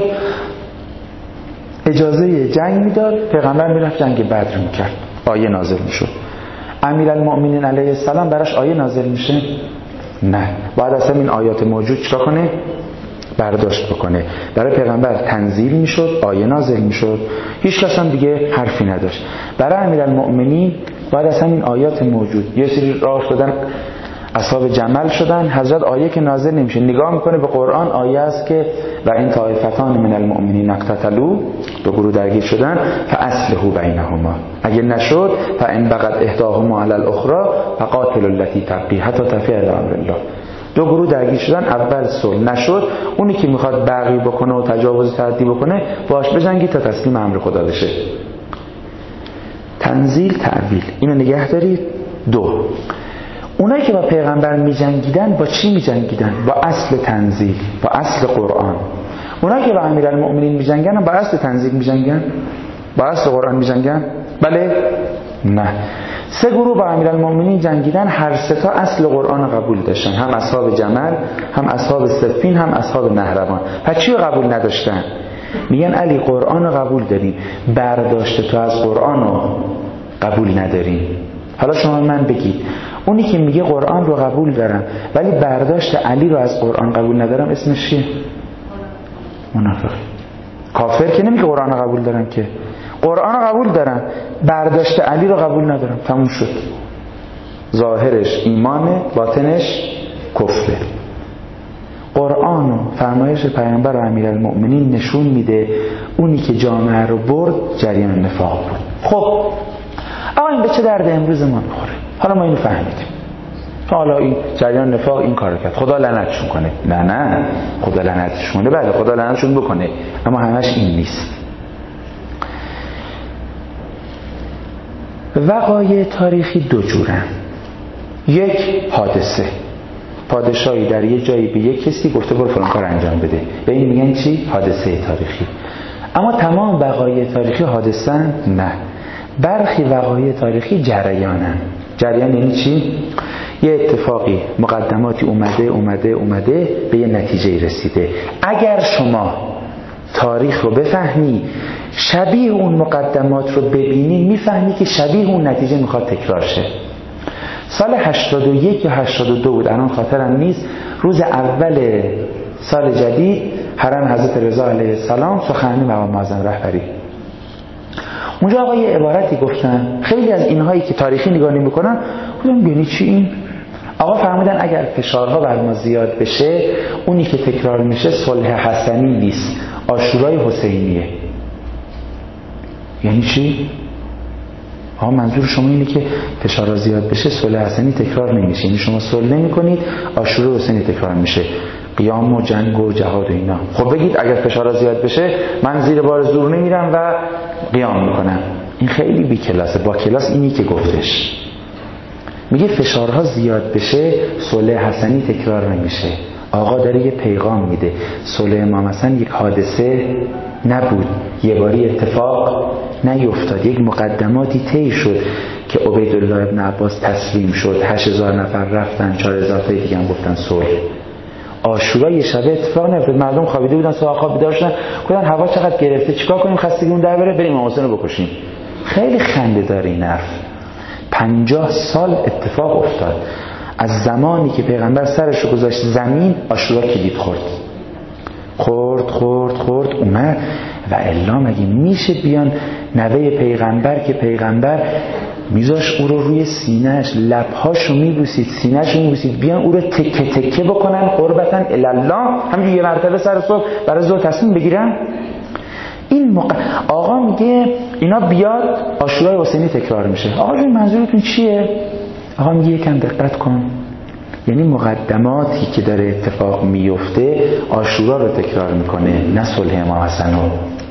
اجازه جنگ میداد، پیغمبر میرفت جنگ بدر میکرد، آیه نازل میشد. امیرالمؤمنین علیه السلام براش آیه نازل میشه؟ نه، بعد از این آیات موجود چرا کنه؟ برداشت بکنه. برای پیغمبر تنزیل میشد، آیه نازل میشد، هیچ کس هم دیگه حرفی نداشت. برای امیرالمؤمنین بعد از همین آیات موجود یه سری راه شدن، اصحاب جمل شدن، حضرت آیه که نازل نمیشه نگاه میکنه به قرآن، آیه است که و این طائفتان من المؤمنین اقتتلوا، 2 گروه درگیر شدن، فاصلحوا بینهما، اگه نشد فان بغت احداهما علی الاخرى فقاتلوا التي تبغي حتی تفیء الی امر الله. دو گروه درگیر شدن، اول صلح نشد، اونی که میخواد بغی بکنه و تجاوز و تعدی بکنه باش بجنگید تا تسلیم امر خدا بشه. تنزیل، تعویل، اینو نگه دارید. دو، اونایی که با پیغمبر میجنگیدن با چی میجنگیدن؟ با اصل تنزیل، با اصل قرآن. اونایی که با امیرالمؤمنین میجنگن با اصل تنزیل میجنگن؟ با اصل قرآن میجنگن؟ بله؟ نه. سه گروه با امیرالمؤمنین جنگیدن، هر سه تا اصل قرآن قبول داشتن، هم اصحاب جمل، هم اصحاب صفین، هم اصحاب نهروان. پس چی رو قبول نداشتن؟ میگن علی قرآن رو قبول داریم، برداشت تو از قرآن رو قبول نداریم. حالا شما من بگید اونی که میگه قرآن رو قبول دارم ولی برداشت علی رو از قرآن قبول ندارم اسمش چیه؟ منافق. کافر که نمیگه قرآن رو قبول دارم، که قرآن رو قبول دارم برداشت علی رو قبول ندارم، تموم شد. ظاهرش ایمانه، باطنش کفره. قرآن و فرمایش پیامبر و امیرالمؤمنین نشون میده اونی که جامعه رو برد جریان نفاق بود. خب اما این به چه درد امروز ما میخوره؟ حالا ما اینو فهمیدیم، حالا این جریان نفاق این کارو کرد، خدا لعنتشون کنه. نه خدا لعنتشون کنه، بله خدا لعنتشون بکنه، اما همش این نیست. وقایع تاریخی دو جورن. یک، حادثه، پادشاهی در یه جایی به یک کسی گفته برو فلان کار انجام بده، به این میگن چی؟ حادثه تاریخی. اما تمام وقایع تاریخی حادثه‌ن؟ نه. برخی وقایع تاریخی جریانن. جریان یعنی چی؟ یه اتفاقی، مقدماتی اومده به یه نتیجه رسیده. اگر شما تاریخ رو بفهمی، شبیه اون مقدمات رو ببینی، میفهمی که شبیه اون نتیجه میخواد تکرار شه. سال 81 یا 82 بود، الان خاطرم نیست، روز اول سال جدید حرم حضرت رضا علیه السلام، سخنرانی مقام معظم رهبری. اونجا آقا یه عبارتی گفتن، خیلی از اینهایی که تاریخی نگاه نمی‌کنن گفتن ببینی چی این؟ آقا فرمودن اگر فشارها بر ما زیاد بشه، اونی که تکرار میشه صلح حسنی نیست، عاشورای حسینیه. یعنی چی؟ آقا منظور شما اینه که فشارها زیاد بشه صلح حسنی تکرار نمیشه، یعنی شما صلح نمی‌کنید عاشورای حسینی تکرار میشه، قیام و جنگ و جهاد و اینا. خب بگید اگر فشارها زیاد بشه من زیر بار زور نمیرم و قیام میکنم. این خیلی بی کلاسه. با کلاس اینی که گفتش، میگه فشارها زیاد بشه صلح حسنی تکرار نمیشه. آقا داره یه پیغام میده، صلح امام حسن یک حادثه نبود، یه باری اتفاق نیفتاد، یک مقدماتی طی شد که عبیدالله ابن عباس تسلیم شد، 8000 نفر رفتن، 4000 تا دیگه هم گفتن صلح. عاشورا یه شب اتفاق نیفتاد، مردم خوابیده بودن، صبح خواب بیدار شدن، گفتن هوا چقدر گرفته، چیکار کنیم خستگیمون در بره، بریم امام حسین رو بکشیم. خیلی خنده داره این حرف. 50 سال اتفاق افتاد از زمانی که پیغمبر سرش رو گذاشت زمین، عاشورا کلید خورد اومد. و الا مگه میشه بیان نوه پیغمبر که پیغمبر میذاش او رو روی سینهش، لبهاشو میبوسید، سینهشو میبوسید، بیان او رو تکه تکه بکنن قربتن الالله، همین یه مرتبه سر صبح برای ظهر تصمیم بگیرن؟ این آقا میگه اینا بیاد عاشورای حسینی تکرار میشه. آقا این منظورتون چیه؟ آقا میگه یکم دقت کن، یعنی مقدماتی که داره اتفاق میفته عاشورا رو تکرار میکنه، نه صلح امام حسن رو.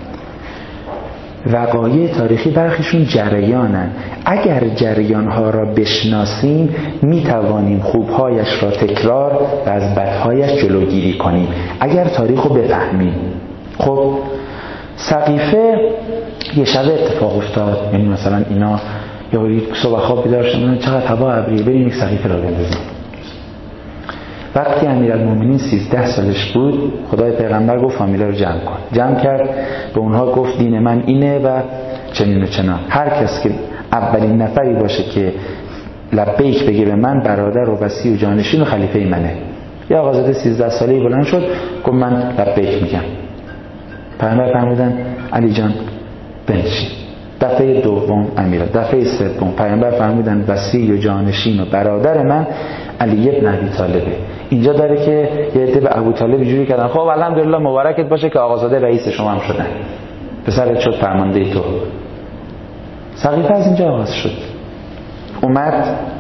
وقایع تاریخی برخیشون جریانن، اگر جریانها را بشناسیم میتوانیم خوبهایش را تکرار و از بدهایش جلوگیری کنیم، اگر تاریخ رو بفهمیم. خب سقیفه یه شب اتفاق افتاد، یعنی مثلا اینا یا صبح خواب بیدار شدن چقدر هوا ابریه، بریم یک سقیفه را بندازیم. وقتی امیرالمومنین 13 سالش بود، خدای پیغمبر گفت فامیلا رو جمع کن. جمع کرد، به اونها گفت دین من اینه و چنین و چنان. هر کس که اولین نفری باشه که لبیک بگه به من، برادر و وصی و جانشین و خلیفه منه. یه آقازاده 13 ساله‌ای بلند شد گفت من لبیک میگم. پیغمبر فرمودن علی جان بنشین. دفعه دوم امیرا، دفعه سوم پیغمبر فرمودن وصی و جانشین و برادر من علی ابن ابی طالبه. اینجا داره که یه عده به ابو طالب اینجوری کردن، خب الحمدلله مبارکت باشه که آقازاده رئیس شما هم شدن، پسرت شد فرمانده تو. سقیفه از اینجا آغاز شد. اومد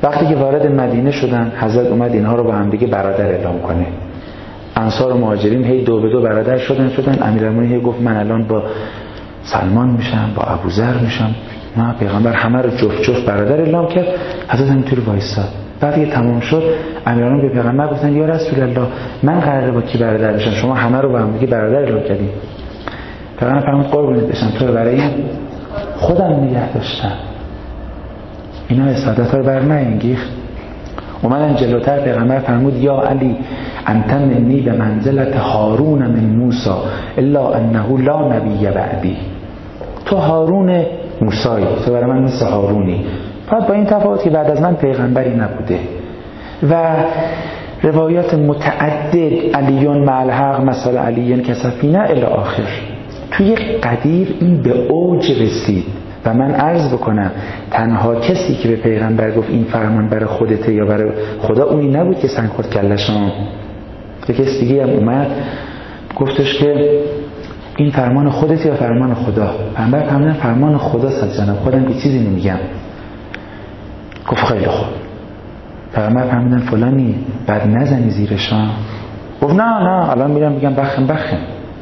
وقتی که وارد مدینه شدن، حضرت اومد اینها رو با هم دیگه برادر اعلام کنه. انصار و مهاجرین هی دو به دو برادر شدن. امیرالمومنین هی گفت من الان با سلمان میشم، با ابوذر میشم. نه، پیغمبر همه رو جفت جفت برادر اعلام کرد. حضرت همینطوری وایساد. بعد که تمام شد، امیرالمومنین به پیغمبر گفتن یا رسول الله، من قراره با کی برادر بشم؟ شما همه رو با هم دیگه برادر اعلام کردین. پیغمبر فرمود قربونت بشم، تو برای خودم نگه داشتم. اینا حسادت‌ها رو بر نانگیخت. اومدن جلوتر، پیغمبر فرمود یا علی انت منی به منزلت هارون من موسی الا انه لا نبی بعدی. تو هارون موسی، تو برای من مثل هارونی، فقط با این تفاوت که بعد از من پیغمبری نبوده. و روایات متعدد علیون مع الحق مثل علیون کسفینه الی آخر. توی قدیر این به اوج رسید. و من عرض بکنم تنها کسی که به پیغمبر گفت این فرمان برای خودته یا برای خدا، اونی نبود که سنگ خورد کلشان. یک کس دیگه هم اومد گفتش که این فرمان خودته یا فرمان خدا؟ پیغمبر فرمودن فرمان خدا صد جناب، خودم که چیزی نمیگم. گفت خیلی خوب. پیغمبر فرمودن فلانی بعد نزنی زیرشان. گفت نه الان میرم میگم بخم.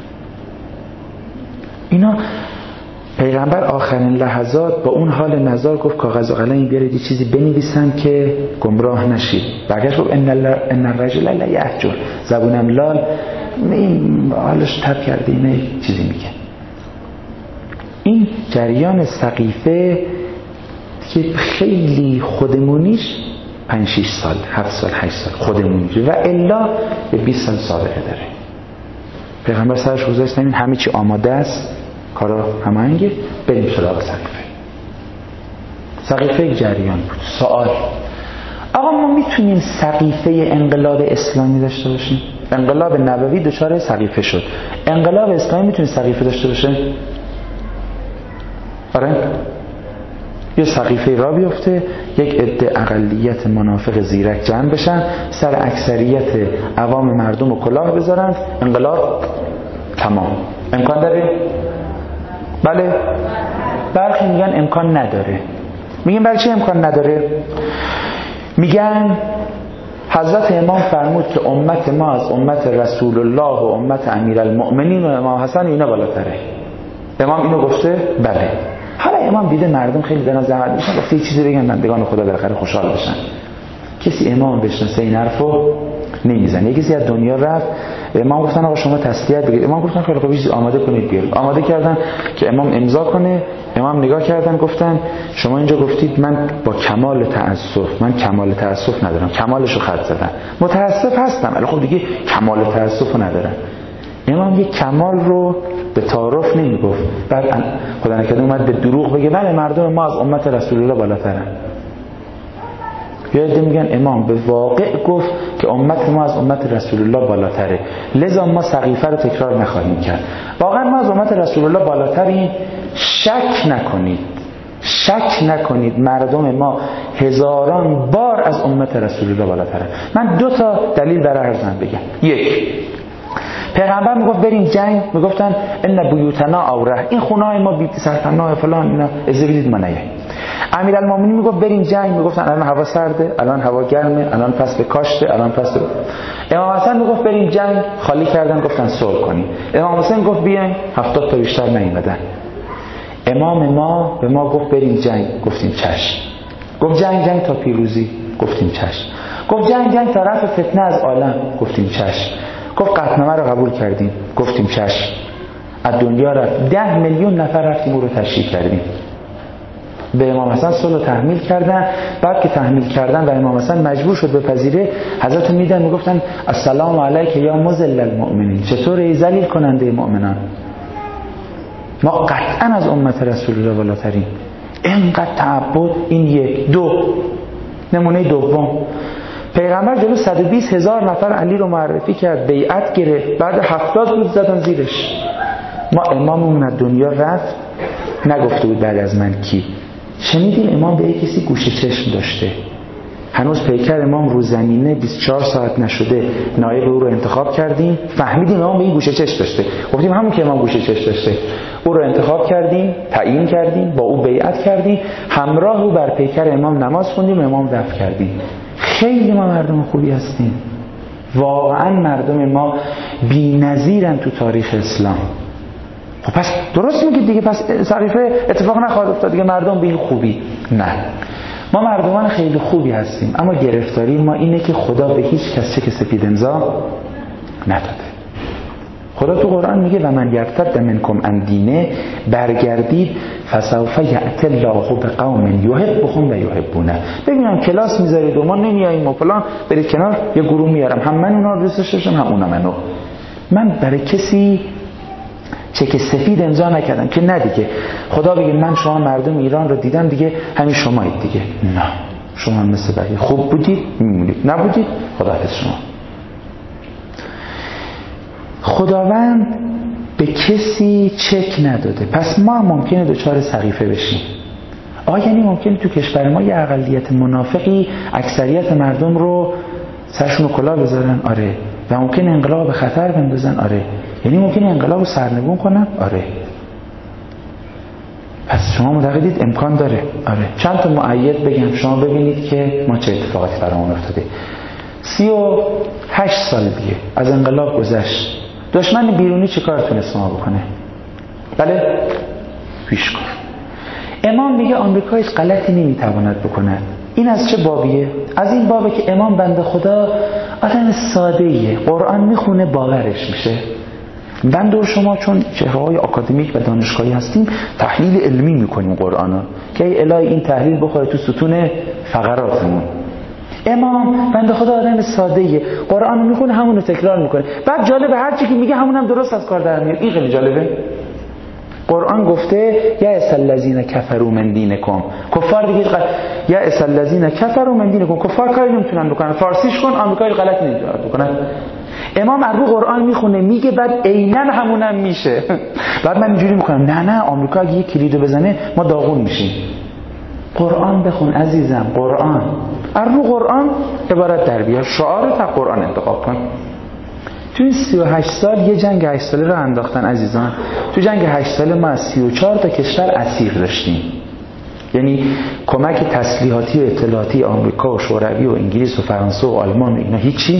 اینا پیغمبر آخرین لحظات با اون حال نزار گفت کاغذ و قلم بیارید یه چیزی بنویسم که گمراه نشید. برگشت گفت ان الرجل لا یهجر، زبونم لال، این حالش تب کرده، اینه چیزی میگه. این جریان سقیفه که خیلی خودمونیش 5-6 سال 7 سال 8 سال خودمونیش و الا به 20 سال سابقه داره. پیغمبر سرش گذاشت نمین همه چی آماده است، کارا هماهنگه، بریم سراغ سقیفه یک جریان بود. سوال: آقا ما میتونیم سقیفه انقلاب اسلامی داشته باشیم؟ انقلاب نبوی دچار سقیفه شد، انقلاب اسلامی میتونه سقیفه داشته باشه؟ آره؟ یه سقیفه را بیفته، یک عده اقلیت منافق زیرک جمع بشن، سر اکثریت عوام مردم رو کلاه بذارن، انقلاب تمام. امکان داره؟ بله. برخی میگن امکان نداره. میگن برای چه امکان نداره؟ میگن حضرت امام فرمود که امت ما از امت رسول الله و امت امیرالمؤمنین و امام حسن اینا بالاتره. امام اینو گفته؟ بله. حالا امام دیده مردم خیلی دارن زحمت میشن، گفته یه چیزی بگن بندگان خدا بالاخره خوشحال بشن. کسی امام بشناسه این حرفو نمیزنه. یکی از دنیا رفت، امام گفتن آقا شما تسلیت بگید. امام گفتن خیلی خوب چیزی آماده کنید بیارید. آماده کردن که امام امضا کنه. امام نگاه کردن گفتن شما اینجا گفتید من با کمال تأسف، من کمال تأسف ندارم، کمالشو خط زدن، متأسف هستم ولی خب دیگه کمال تأسفو ندارم. امام یک کمال رو به تعارف نمیگفت، بعد خدا نکرده اومد به دروغ بگه بله مردم ما از امت رسول الله بالاترن. یاد میگن امام به واقع گفت که امت ما از امت رسول الله بالاتره، لذا ما سقیفه رو تکرار نخواهیم کرد. واقعا ما از امت رسول الله بالاتریم. شک نکنید مردم ما هزاران بار از امت رسول الله بالاتره. من 2 تا دلیل برای عرضم بگم. یک، پیغمبر میگفت بریم جنگ، میگفتن ان بیوتنا اوره، این خونه های ما بی سرپناه فلان، اینا اجازه بدید ما نیاییم. امیرالمومنین میگفت بریم جنگ، میگفتن الان هوا سرده، الان هوا گرمه، الان فصل کاشته، الان فصل. امام حسن میگفت بریم جنگ، خالی کردن گفتن صلح کنیم. امام حسین گفت بیاین، 70 تا بیشتر نیومدن. امام ما به ما گفت بریم جنگ، گفتیم چشم. گفت جنگ تا پیروزی، گفتیم چشم. گفت جنگ تا رفع فتنه از عالم، گفتیم چشم. گفت قطعنامه رو قبول کردیم، گفتیم چشم. از دنیا رفت 10 میلیون نفر رفتیم او رو تشریح کردیم. به امام حسن صلح تحمیل کردن. بعد که تحمیل کردن و امام حسن مجبور شد بپذیره، حضرت میدن میگفتن السلام علیک یا مذل المؤمنین، چطور ای ذلیل کننده مؤمنان، ما قطعا از امت رسول الله بالاترین. اینقدر تعبد. این یک. 2، نمونه دوم، پیغمبر جلو 120,000 نفر علی رو معرفی کرد، بیعت گرفت، بعد 70 روز زدن زیرش. ما اماممون از دنیا رفت، نگفته بود بعد از من کی. شنیدین امام به یک کسی گوشه چشم داشته، هنوز پیکر امام رو زمینه 24 ساعت نشده، نایب او رو انتخاب کردیم، فهمیدیم امام به این گوشه چشم داشته، گفتیم همون که امام گوشه چشم داشته، او رو انتخاب کردیم، تعیین کردیم، با او بیعت کردیم، همراه او بر پیکر امام نماز خوندیم، امام دفن کردیم. خیلی ما مردم خوبی هستیم، واقعا مردم ما بی‌نظیرن تو تاریخ اسلام. خب پس درست میگید دیگه، پس سقیفه اتفاق نخواهد افتاد دیگه، مردم به این خوبی. نه، ما مردمان خیلی خوبی هستیم، اما گرفتاری ما اینه که خدا به هیچ کس چک سفید امضا نداده. خدا تو قرآن میگه و من یرتد منکم عن دینه، برگردید فسوف یأتی الله بقوم یحبهم و یحبونه. ببینم کلاس میذارید و ما نمیاییم و فلان، برید کنار یه گروه میارم، هم من اونا رو دوستش داشتم هم اونا منو. من برای کسی چک سفید امضا نکردم که نه دیگه خدا بگه من شما مردم ایران رو دیدم دیگه همین شمایید دیگه. نه، شما مثل بقیه خوب بودید میمونید، نبودید خداحافظ شما. خداوند به کسی چک نداده، پس ما ممکنه دچار سقیفه بشیم. یعنی ممکنه تو کشور ما یه اقلیت منافقی اکثریت مردم رو سرشون رو کلاه بذارن، آره، و ممکنه انقلاب به خطر بندازن، آره، یعنی ممکنه انقلاب رو سرنگون کنن، آره. پس شما معتقدید امکان داره؟ آره. چند تا مؤید بگم شما ببینید که ما چه اتفاقاتی برامون افتاده. 38 سال دیگه از انقلاب گذشت، دشمن بیرونی چه کار تونست ما بکنه؟ بله؟ پیشگاه. امام میگه آمریکا هیچ غلطی نمیتواند بکنه. این از چه بابیه؟ از این بابه که امام بنده خدا آدم ساده‌ایه، قرآن میخونه باورش میشه. من دور شما چون چهره‌های آکادمیک و دانشگاهی هستیم تحلیل علمی میکنیم قرآنو که الهی این تحلیل بخوره تو ستون فقراتمون. امام بنده خدا آدم ساده‌ایه، قرآن رو میخونه همون رو تکرار میکنه، بعد جالبه هر چی که میگه همون هم درست از کار در میاد. این خیلی جالبه. قرآن گفته یأس الذین کفروا من دینکم، کفار دیگه یأس الذین کفروا من دینکم، کفار کاری نمیتونن بکنن، فارسیش کن آمریکایی غلطی نمیتونن بکنن. امام از رو قرآن میخونه میگه بعد عیناً همونم میشه. بعد من اینجوری میکنم نه آمریکا اگه یک کلیدو بزنه ما داغون میشیم. قرآن بخون عزیزم، قرآن از رو قرآن عبارت در بیار، شعار تا قرآن انتخاب کن. تو این 38 سال یه جنگ 8 ساله رو انداختن عزیزان. تو جنگ 8 ساله ما از 34 تا کشور اسیر داشتیم، یعنی کمک تسلیحاتی و اطلاعاتی آمریکا و شوروی و انگلیس و فرانسه و آلمان و اینا هیچی،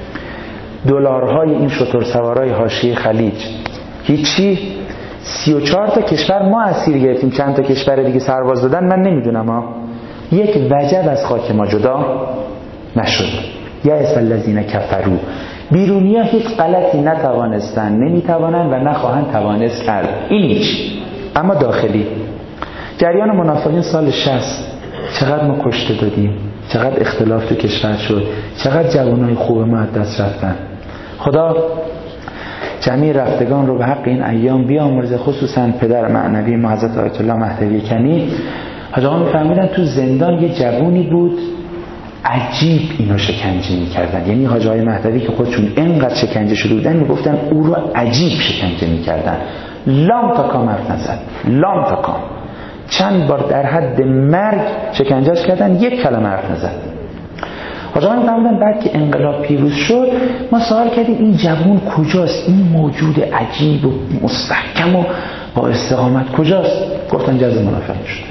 دلارهای این شترسوارای حاشیه خلیج هیچی. 34 تا کشور ما اسیر گرفتیم، چند تا کشور دیگه سرباز دادن من نمیدونم ها. یک وجب از خاک ما جدا نشد. یأس الذین کفروا، بیرونی ها هیچ غلطی نتوانستن، نمیتوانن و نخواهند توانست کرد، این هیچ. اما داخلی جریان منافقین سال 60 چقدر ما کشته دادیم، چقدر اختلاف تو کشور شد، چقدر جوانای خوب ما از دست رفتن. خدا جمعی رفتگان رو به حق این ایام بیامرزه، خصوصا پدر معنوی ما حضرت آیت الله مهدوی کنی. حاج آقا می‌فرمودن تو زندان یه جوونی بود عجیب اینو شکنجه می‌کردن، یعنی حاج آقای مهدوی که خودشون اینقدر شکنجه شده بودن میگفتن او رو عجیب شکنجه می‌کردن، لام تا کام حرف نزد، لام تا کام، چند بار در حد مرگ شکنجهش کردن، یک کلمه حرف نزد. حاج آقا می‌فرمودن بعد که انقلاب پیروز شد ما سوال کردیم این جوون کجاست، این موجود عجیب و مستحکم و با استقامت کجاست؟ گفتن جزو منافقین شد.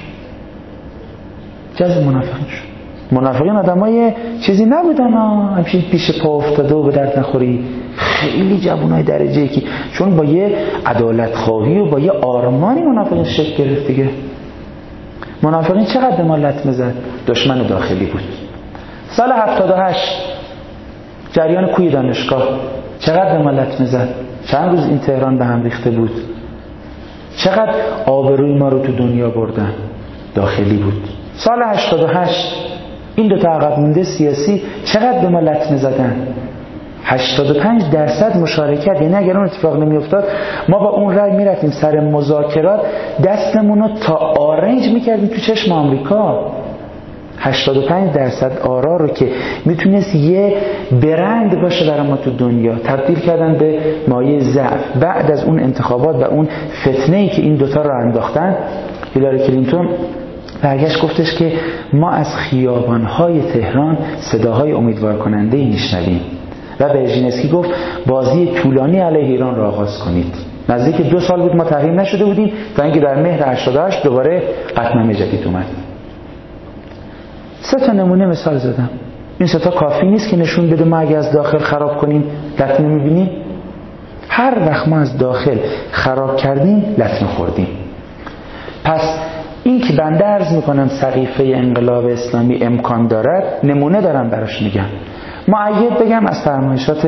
جزو منافقین شد. منافقین آدمای چیزی نبودن همچین پیش پا افتاده و به درد نخوری، خیلی جوانای درجه یکی، چون با یه عدالت خواهی و با یه آرمانی منافقین شکل گرفت دیگه. منافقین چقدر به ما لطمه زد؟ دشمن داخلی بود. سال 78 جریان کوی دانشگاه چقدر به ما لطمه زد؟ چند روز این تهران به هم ریخته بود. چقدر آبروی ما رو تو دنیا بردن؟ داخلی بود. سال 88 این دو تا عقب مونده سیاسی چقدر به ما لطمه زدن؟ 85% مشارکت، یعنی اگر اون اتفاق نمی افتاد ما با اون رای میرفتیم سر مذاکرات، دستمون رو تا آرنج میکردیم تو چشم آمریکا. 85% آرا رو که میتونست یه برند باشه برای ما تو دنیا تبدیل کردن به مایه ضعف. بعد از اون انتخابات و اون فتنه‌ای که این دوتا رو انداختن، هیلاری کلینتون برگشت گفتش که ما از خیابان‌های تهران صداهای امیدوار کننده‌ای میشنویم و برژینسکی گفت بازی طولانی علیه ایران را آغاز کنید. نزدیک 2 سال بود ما تحریم نشده بودیم تا اینکه در مهر 88 دوباره قطعنامه جدید اومد. 3 تا نمونه مثال زدم. این 3 تا کافی نیست که نشون بده ما اگه از داخل خراب کنیم لطمه می‌بینیم؟ هر وقت ما از داخل خراب کردیم لطمه خوردیم. پس این که بنده عرض میکنم سقیفه انقلاب اسلامی امکان دارد، نمونه دارم براش میگم. مؤید بگم از فرمایشات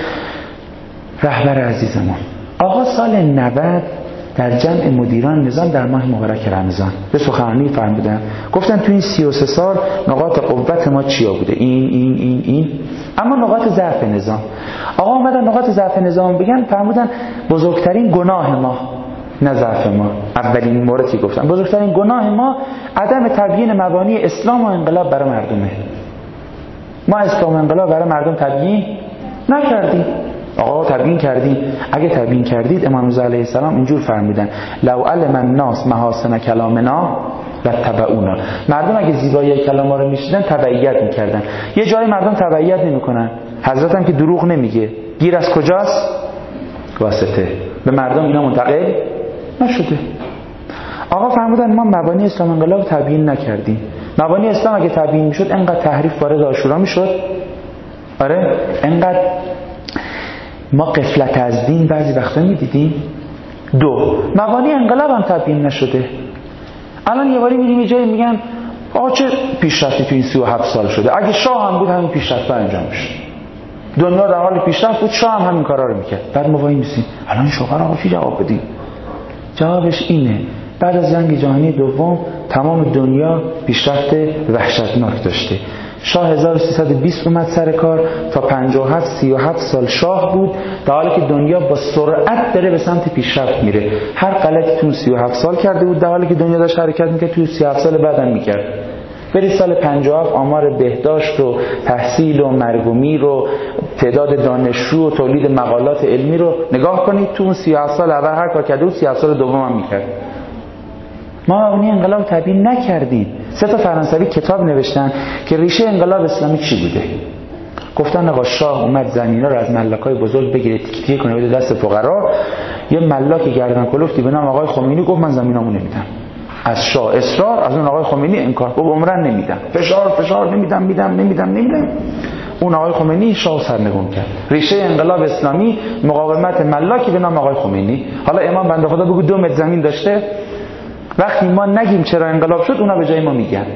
رهبر عزیزمون. آقا سال 90 در جمع مدیران نظام در ماه مبارک رمضان به سخنرانی فرمودن، گفتن تو این 33 سال نقاط قوت ما چیا بوده؟ این اما نقاط ضعف نظام. آقا اومدن نقاط ضعف نظام بگن، فرمودن بزرگترین گناه ما، نه ضعف ما، اولین موردی گفتن بزرگترین گناه ما عدم تبیین مبانی اسلام و انقلاب برای مردمه. ما اسلام و انقلاب برای مردم تبیین نکردیم. آقا تبیین کردیم. اگه تبیین کردید امام رضا علیه السلام اینجور فرمودن لو علم الناس محاسن کلامنا لاتبعونا. مردم اگه زیبایی کلام ما رو میشنیدن تبعیت میکردن. یه جای مردم تبعیت نمیکنن. حضرت هم که دروغ نمیگه. گیر از کجاست؟ واسطه. به مردم اینا منتقل نشده. آقا فرمودن ما مبانی اسلام انقلاب تبیین نکردیم. مبانی اسلام اگه تبیین میشد انقدر تحریف وارد عاشورا میشد. آره انقدر ما غفلت از دین بعضی وقتا میدیدیم. 2 مبانی انقلاب هم تبیین نشده. الان یه باری میریم یه جایی میگن آقا چه پیشرفتی تو این 37 سال شده. اگه شاه هم بود همین پیشرفت انجام میشد. دنیا در حال پیشرفت بود، شاه هم همین کارا رو میکرد. بعد ما وای میسیم الان شاه آقا چی جواب بدیم؟ جوابش اینه بعد از جنگ جهانی دوم تمام دنیا پیشرفت وحشتناک داشته. شاه 1320 اومد سر کار، تا 57 37 سال شاه بود، در حالی که دنیا با سرعت داره به سمت پیشرفت میره. هر غلطی تو 37 سال کرده بود در حالی که دنیا داشت حرکت میکرد تو 37 سال بعدم میکرد. برید سال 57 آمار بهداشت و تحصیل و مرگ و میر و تعداد دانشجو و تولید مقالات علمی رو نگاه کنید. تو اون 37 سال اول هر کار کرده بود 37 سال دوم هم میکرد. ما اونی انقلاب تبیین نکردیم. 3 تا فرانسوی کتاب نوشتن که ریشه انقلاب اسلامی چی بوده. گفتن آقا شاه اومد زمینا رو از ملاکای بزرگ بگیره تیکه کنه بده دست فقرا. یه ملاک گردن کلفتی به نام آقای خمینی گفت من زمینامو نمیدم. از شاه اصرار، از اون آقای خمینی انکار، گفت عمرن نمیدم. فشار نمیدم. اون آقای خمینی شاه سرنگون کرد. ریشه انقلاب اسلامی مقاومت ملاکی به نام آقای خمینی. حالا امام بنده خدا بگو 2 متر زمین داشته. وقتی ما نگیم چرا انقلاب شد اونا به جای ما میگن.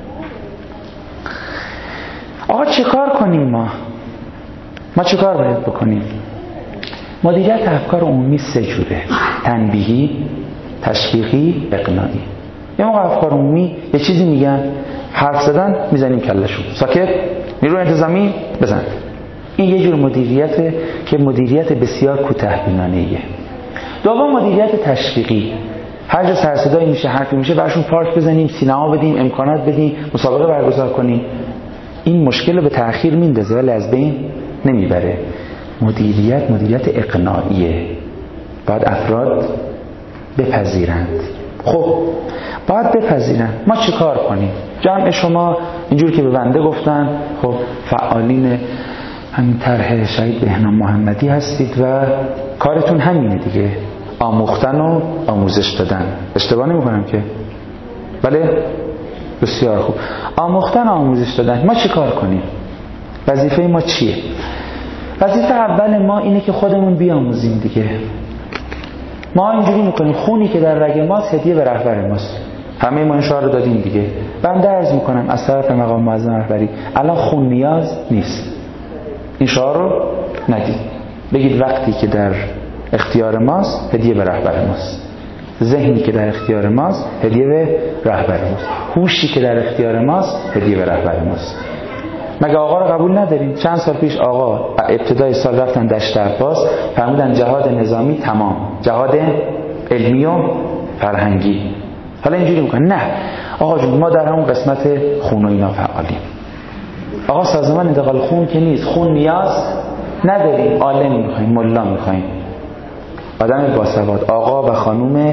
آقا چه کار کنیم ما چه کار باید بکنیم؟ مدیریت افکار عمومی 3 جوره: تنبیهی، تشویقی، اقناعی. یه موقع افکار عمومی یه چیزی میگن، حرف زدن میزنیم کلشون، ساکت، نیروی انتظامی بزن. این یه جور مدیریته که مدیریت بسیار کوتاه‌بینانه‌ایه. دوم مدیریت تشویقی. هر جا سر صدایی میشه، حرفی میشه، براشون پارک بزنیم، سینما بدیم، امکانات بدیم، مسابقه برگزار کنیم. این مشکل رو به تأخیر میندازه ولی از بین نمیبره. مدیریت اقناعیه. باید افراد بپذیرند. خب باید بپذیرند. ما چه کار کنیم؟ جمع شما اینجور که به بنده گفتن خب فعالین همین طرح شهید بهنام محمدی هستید و کارتون همینه دیگه، آموختن و آموزش دادن. اشتباه نمی کنم که؟ بله؟ بسیار خوب. آموختن و آموزش دادن. ما چه کار کنیم؟ وظیفه ما چیه؟ وظیفه اول ما اینه که خودمون بیاموزیم دیگه. ما اینجوری میکنیم خونی که در رگ ماست هدیه به رهبر ماست. همه ما این شعار رو دادیم دیگه. بنده عرض میکنم از طرف مقام معظم رهبری الان خون نیاز نیست. این شعار رو ندید. بگید وقتی که در اختیار ماست هدیه به رهبر ماست. ذهنی که در اختیار ماست هدیه به رهبر ماست. هوشی که در اختیار ماست هدیه به رهبر ماست. مگه آقا رو قبول نداریم؟ چند سال پیش آقا ابتدای سال رفتن دشت عباس، فرمودن جهاد نظامی تمام، جهاد علمی و فرهنگی. حالا اینجوری میکنن نه آقا جون ما در همون قسمت خون و اینا فعالیم. آقا سازمان انتقال خون که نیست، خون نیاز نداریم، عالم میخوایم، ملا میخوایم، آدم باسواد، آقا و خانوم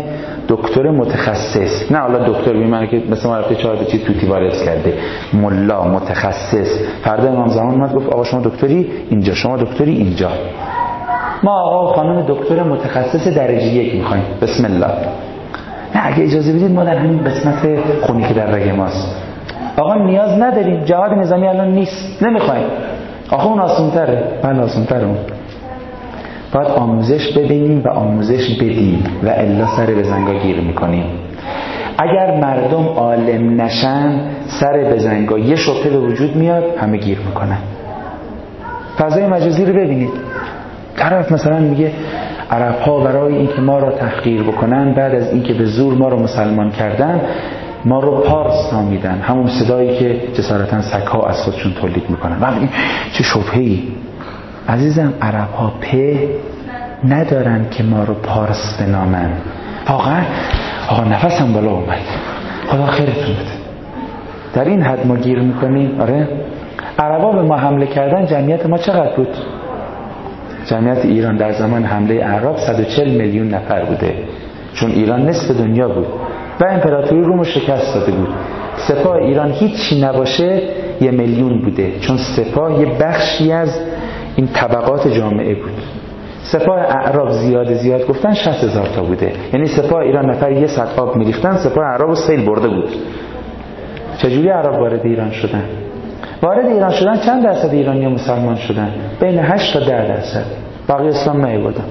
دکتر متخصص، نه حالا دکتر بیمار که مثلا ما رفته 4 تا چیز توتی وارد کرده، ملا متخصص. فردا امام زمان اومد گفت آقا شما دکتری اینجا، شما دکتری اینجا. ما آقا و خانم دکتر متخصص درجه 1 میخوایم، بسم الله. نه اگه اجازه بدید ما در همین قسمت خونی که در رگ ماست آقا نیاز نداریم، جهاد نظامی الان نیست، نمیخوایم. آخه اون آسان‌تره. بله آسان‌تره. اون باید آموزش ببینیم و آموزش بدیم و الا سر به زنگا گیر میکنیم. اگر مردم عالم نشن سر به زنگا یه شبهه به وجود میاد، همه گیر میکنن. فضای مجازی رو ببینید، طرف مثلا میگه عرب ها برای اینکه ما را تحقیر بکنن، بعد از اینکه به زور ما رو مسلمان کردن، ما رو پارس نامیدن، همون صدایی که جسارتا سگ‌ها از خودشون تولید میکنن. و چه شبهه‌ای عزیزم، عرب ها ندارن که ما رو پارس بنامن. واقعا آقا نفسم بالا اومد، خدا خیرتون بده. در این حد ما گیر میکنیم. آره عربا به ما حمله کردن، جمعیت ما چقدر بود؟ جمعیت ایران در زمان حمله اعراب 140 میلیون نفر بوده، چون ایران نصف دنیا بود و امپراتوری روم رو شکست داده بود. سپاه ایران هیچی نباشه 1 میلیون بوده، چون سپاه یه بخشی از این طبقات جامعه بود. سپاه اعراب زیاد گفتن 60,000 تا بوده، یعنی سپاه ایران نفر یه سطح آب میریختن، سپاه اعراب رو سیل برده بود. چجوری اعراب وارد ایران شدن؟ وارد ایران شدن چند درصد ایرانی مسلمان شدن؟ بین 8 تا 10%. بقیه اسلام نیاوردن.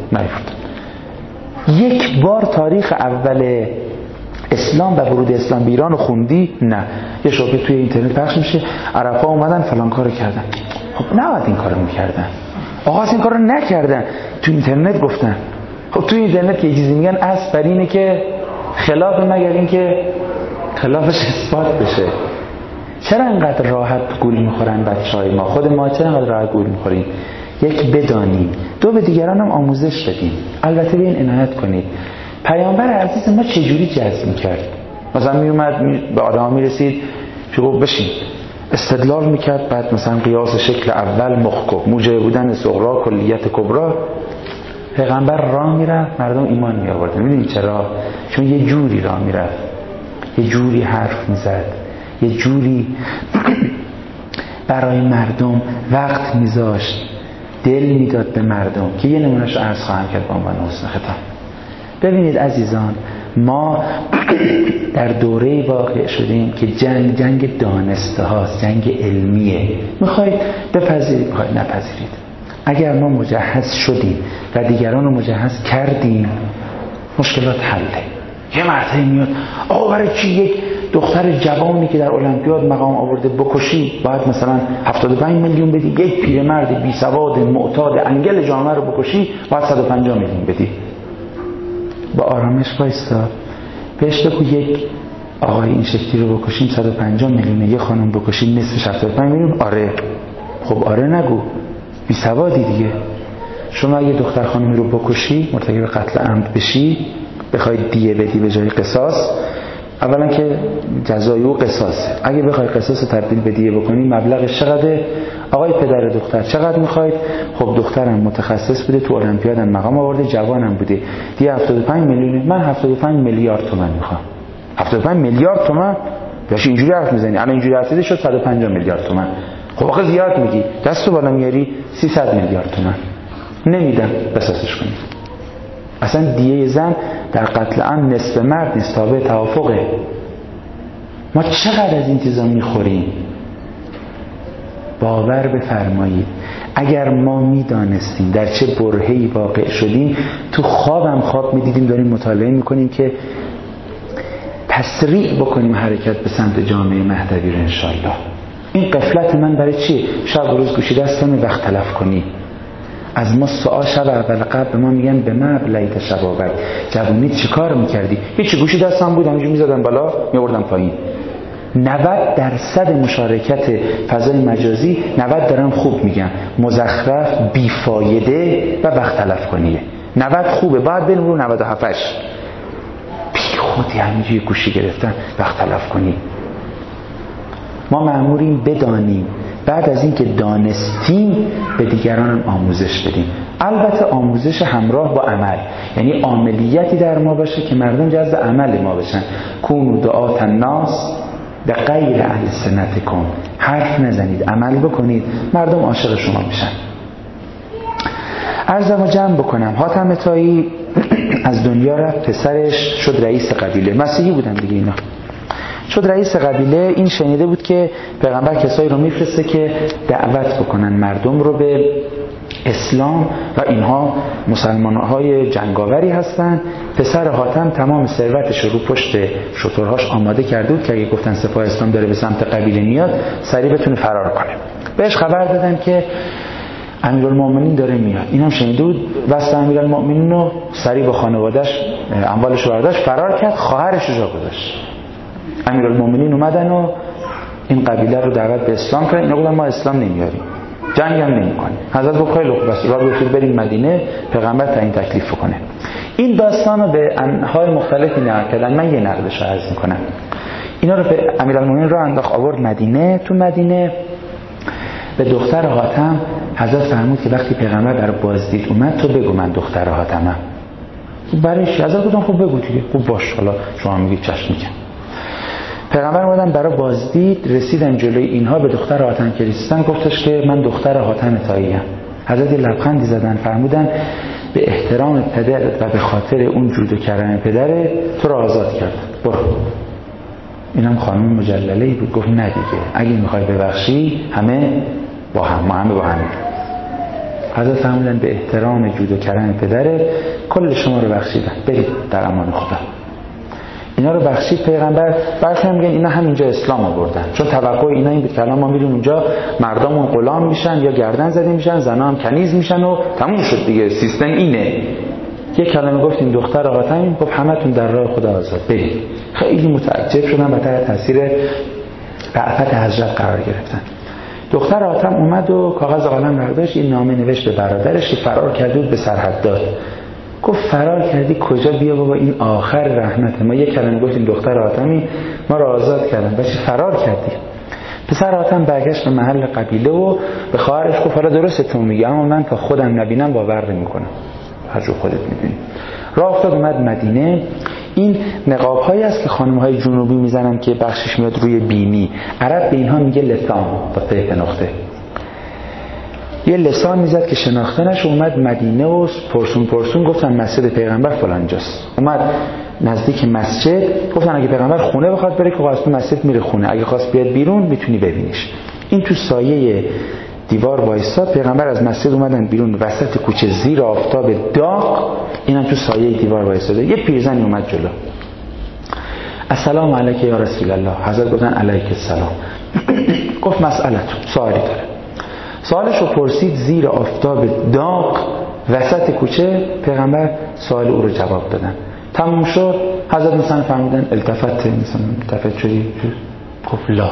یک بار تاریخ اول اسلام و ورود اسلام به ایران رو خوندی؟ نه. یه شبکه توی اینترنت پخش میشه عرب‌ها اومدن فلان کارو کردن. خب نباید این کارو میکردن. آقا این کارو نکردن، تو اینترنت گفتن. خب توی اینترنت که چیزی میگن اصل بر اینه که خلاف، مگر این که خلافش اثبات بشه. چرا انقدر راحت گول میخورن بچهای ما؟ خود ما چرا انقدر راحت گول میخوریم؟ یک بدانیم، دو به دیگران هم آموزش بدیم. البته به این عنایت کنید پیامبر عزیز ما چجوری جذب میکرد؟ مثلا میومد به آدم میرسید چون بشین استدلال میکرد، بعد مثلا قیاس شکل اول مخکب موجب بودن صغرا کلیت کبرا. پیغمبر راه میرفت مردم ایمان میآوردن. میدونید چرا؟ چون یه جوری راه میرفت، یه جوری حرف میزد، یه جوری برای مردم وقت میذاشت، دل میداد به مردم که یه نمونهش عرض خواهم کرد با عنوان حسن ختام. ببینید عزیزان، ما در دوره‌ای واقع شدیم که جنگ دانسته هاست، جنگ علمیه. میخواید بپذیرید، میخواید نپذیرید. اگر ما مجهز شدیم و دیگران رو مجهز کردیم، مشکلات حله. یه مرتبه میاد آقا برای چی یک دختر جوانی که در المپیاد مقام آورده بکشی باید مثلا 75 میلیون بدی؟ یک پیرمرد بی سواد معتاد انگل جامعه رو بکشی باید 150 میلیون بدی؟ با آرامش وایسا، بهش بگو یک آقای این شکلی رو بکشیم 150 میلیونه، یک خانم بکشیم نصف 75 میلیون. آره خب آره نگو، بی سوادی دیگه. شما اگه دختر خانمی رو بکشی، مرتکب قتل عمد بشی، بخوای دیه بدی به جای قصاص، اولا که جزای او قصاصه. اگه بخوای قصاص تبدیل به دیه بکنی مبلغش چقدره؟ آقای پدر دختر چقدر میخواید؟ خب دخترم متخصص بوده، تو المپیادم مقام آورده، جوانم بوده، دیه 75 میلیونه. من 75 میلیارد تومان میخوام. 75 میلیارد تومان؟ باشه اینجوری حرف میزنی. الان اینجوری حرف زدی شد 150 میلیارد تومان. خب آخه زیاد میگی. دستو بالا میاری 300 میلیارد تومان. نمیدم، قصاصش کنید. اصلا دیه زن در قتل عمد نصف مرد نیست، تابع توافقه. ما چقدر از این چیزا میخوریم؟ باور بفرمایید اگر ما میدانستیم در چه برهه‌ای واقع شدیم، تو خواب میدیدیم داریم مطالعه میکنیم که تسریع بکنیم حرکت به سمت جامعه مهدوی رو انشالله. این غفلت من برای چیه؟ شب و روز گوشی دستم وقت تلف کنی. از ما سوال شب اول قبل به ما میگن به ما بلیت شبابت، جوونی چی کار میکردی؟ هیچی، گوشی دستم بود همینجور میزدم بالا میوردم پایین. 90% مشارکت فضای مجازی 90 دارم خوب میگم، مزخرف، بیفایده و وقت تلف کنیه. 90 خوبه، بعد بریم رو 97ش بی خودی همینجوری گوشی گرفتن وقت تلف کنی. ما مأموریم بدانیم بعد از اینکه دانستیم به دیگران هم آموزش بدیم. البته آموزش همراه با عمل، یعنی عملیاتی در ما باشه که مردم جذب عمل ما بشن. کونوا دعاة الناس به غیر السنتکم، حرف نزنید، عمل بکنید، مردم عاشق شما میشن. عرضمو جمع بکنم، حاتم طایی از دنیا رفت، پسرش شد رئیس قبیله، مسیحی بودن دیگه اینا، شد رئیس قبیله. این شنیده بود که پیغمبر کسایی رو میفرسته که دعوت بکنن مردم رو به اسلام و اینها مسلمان‌های جنگاوری هستن. پسر حاتم تمام ثروتش رو پشت شترهاش آماده کرده بود که اگه گفتن سپاه اسلام داره به سمت قبیله میاد سریع بتونه فرار کنه. بهش خبر دادن که امیرالمومنین داره میاد. اینم شنیده بود، واسه امیرالمومنین رو سریع با خانواده‌اش اموالش رو برداشت فرار کرد، خواهرش رو جا گذاشت. امیرالمومنین اومدن و این قبیله رو دعوت به اسلام کردن. اینا گفتن ما اسلام نمیاریم، جنگ هم نمی‌کنیم. حضرت گفت خیلی خوب است، راه بیفتید بریم مدینه، پیغمبر تعیین تکلیف کنه. این داستان رو به انحای مختلفی نقل کردن، من یه نقلش رو عرض می‌کنم. اینا رو به امیرالمومنین راه انداخت، آورد مدینه. تو مدینه به دختر حاتم حضرت فرمود که وقتی پیغمبر برای بازدید اومد تو بگو من دختر حاتمم. برایش حضرت گفتن خب بگو دیگه. خوب باش، حالا شما میگید چشم میگم. پیغمبر اومدن برای بازدید، رسیدن جلوی اینها، به دختر حاتم که رسیدن گفتش که من دختر حاتم طایی ام. حضرت لبخندی زدن، فرمودن به احترام پدر و به خاطر اون جود و کرم پدر تو رو آزاد کردن، برو. اینم خانم مجلله‌ای بود، گفت نه دیگه، اگه میخوای ببخشی همه با هم، ما همه با هم. حضرت فرمودن به احترام جود و کرم پدر کل شما رو بخشیدن، برید در امان خدا. اینا رو بخشید پیغمبر. برخی میگن اینا همینجا اسلام آوردن، چون توقع اینا این بود که الان ما میریم اونجا مردمون غلام میشن یا گردن زده میشن، زنا هم کنیز میشن و تموم شد دیگه، سیستم اینه. یک کلمه گفتیم دختر حاتم، گفت همتون در راه خدا آزاد، برید. خیلی متعجب شدن و تحت تاثیر رأفت حضرت قرار گرفتن. دختر حاتم اومد و کاغذ قلم برداشت، این نامه نوشت به برادرش که فرار کرده بود به سرحدات. گفت فرار کردی کجا؟ بیا بابا این آخر رحمت ما. یک کلمه گفتیم دختر حاتمی، ما رو آزاد کردن، بچه فرار کردی. پسر حاتم برگشت به محل قبیله و به خواهرش گفت حالا درسته تو میگی، اما من تا خودم نبینم باور نمیکنم، هر جو خودت میدونی. راه افتاد اومد مدینه. این نقاب هایی است که خانم های جنوبی میزنن که بخشش میاد روی بینی، عرب به اینها میگه لسان با ته نقطه. یه لسان میزد که شناخته نشه. اومد مدینه و پرسون گفتن مسجد پیغمبر فلانجاست. اومد نزدیک مسجد، گفتن اگه پیغمبر خونه بخواد بره که خواست مسجد میره خونه، اگه خواست بیاد بیرون میتونی ببینیش. این تو سایه دیوار وایساد. پیغمبر از مسجد اومدن بیرون وسط کوچه زیر آفتاب داغ، اینم تو سایه دیوار وایساده. یه پیرزنی اومد جلو، السلام علیک یا رسول الله. حضرت گفتن علیک السلام. گفت مسئلتون، سوالی داره. سوالش رو پرسید زیر آفتاب داغ وسط کوچه. پیغمبر سوال او رو جواب دادن. تموم شد. حضرت مثلا فرمودن التفت شدی؟ گفت لا.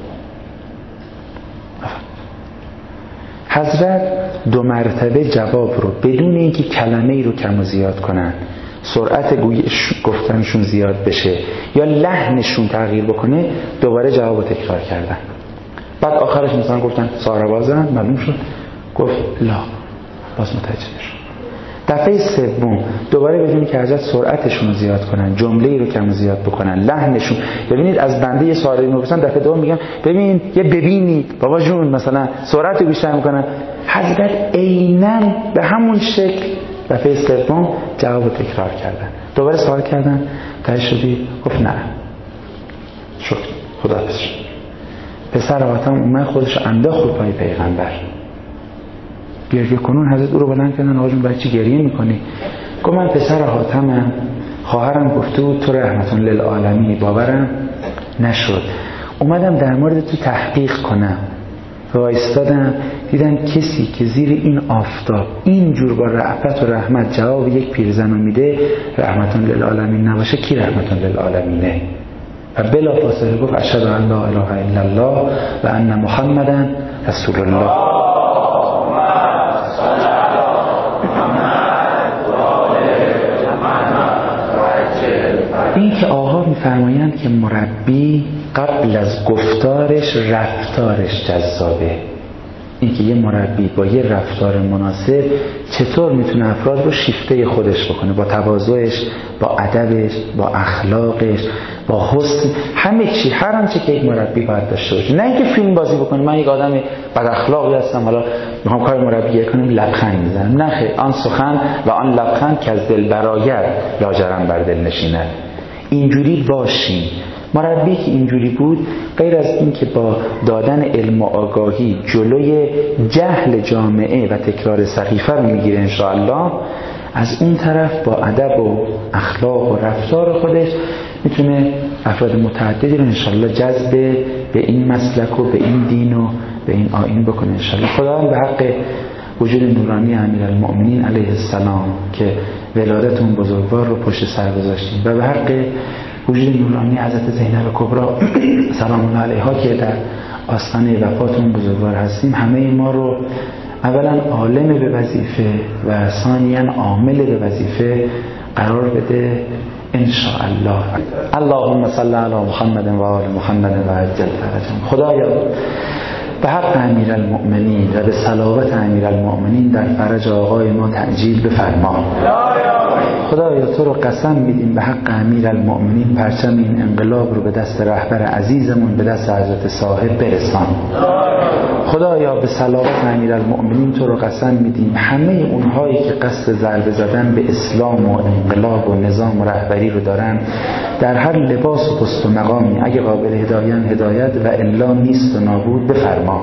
حضرت 2 مرتبه جواب رو بدون اینکه کلمه ای رو کم و زیاد کنن، سرعت گفتنشون زیاد بشه یا لحنشون تغییر بکنه، دوباره جواب رو تکرار کردن. بعد آخرش مثلا گفتن ساربازن، معلوم شد. گفت لا، باز متوجه شد. دفعه سوم دوباره بدونی که حضرت سرعتشون رو زیاد کنن، جمله‌ای رو کم و زیاد بکنن، لحنشون. ببینید از بنده یه سوالی می‌پرسن، دفعه دوم میگم ببین یه ببینی بابا جون، مثلا سرعت رو بیشتر میکنن. حضرت عیناً به همون شکل دفعه سوم جواب رو تکرار کردن. دوباره سوال کردن ته شدی؟ گفت نه. شکر، خداحافظ. پسر حاتم اومد خودش انداخت رو پای پیغمبر. گریه کنون. حضرت او رو بلند کردن، آقا جون برای چی گریه میکنی؟ گفت من پسر حاتمم، خواهرم گفته بود تو رحمت للعالمین، باورم نشد، اومدم در مورد تو تحقیق کنم. وایستادم دیدم کسی که زیر این آفتاب اینجور با رأفت و رحمت جواب یک پیرزن رو میده، رحمت للعالمین نباشه کی رحمت للعالمینه؟ و بلا فاصله گفت اشهد ان لا اله الا الله و ان محمدا رسول الله. اینکه آقا میفرمایند که مربی قبل از گفتارش رفتارش جذابه. اینکه یه مربی با یه رفتار مناسب چطور میتونه افراد رو شیفته خودش بکنه، با تواضعش، با ادبش، با اخلاقش، با حسن، همه چی، هر آنچه که یک مربی باید داشته باشه. نه اینکه فیلم بازی بکنه من یک آدم بد اخلاقی هستم حالا میخوام کار مربی کنم لبخند میزنم. نه خیر، آن سخن و آن لبخند که از دل براید لاجرم بر دل نشیند. اینجوری باشیم. مربی که اینجوری بود، غیر از این که با دادن علم و آگاهی جلوی جهل جامعه و تکرار سقیفه رو میگیره انشاءالله، از اون طرف با ادب و اخلاق و رفتار خودش میتونه افراد متعددی رو انشاءالله جذب به این مسلک و به این دین و به این آیین بکنه انشاءالله. خدا به حق وجود نورانی امیرالمؤمنین علیه السلام که ولادت اون بزرگوار رو پشت سر گذاشتیم و به حق وجود نورانی حضرت زینب کبری سلام الله علیها که در آستانه وفات اون بزرگوار هستیم، همه ما رو اولا عالم به وظیفه و ثانیاً عامل به وظیفه قرار بده انشاءالله. اللهم صل علی محمد و آل محمد و عجل فرجهم. خدایا به حق امیرالمؤمنین و به صلوات امیرالمؤمنین در فرج آقای ما تعجیل بفرما. خدایا تو رو قسم میدیم به حق امیرالمؤمنین پرچم این انقلاب رو به دست رهبر عزیزمون، به دست حضرت صاحب برسان. خدایا به صلوات امیرالمؤمنین تو رو قسم میدیم همه اونهایی که قصد ضربه زدن به اسلام و انقلاب و نظام و رهبری رو دارن، در هر لباس و پست و مقامی اگه قابل هدایت و الا نیست و نابود بفرما.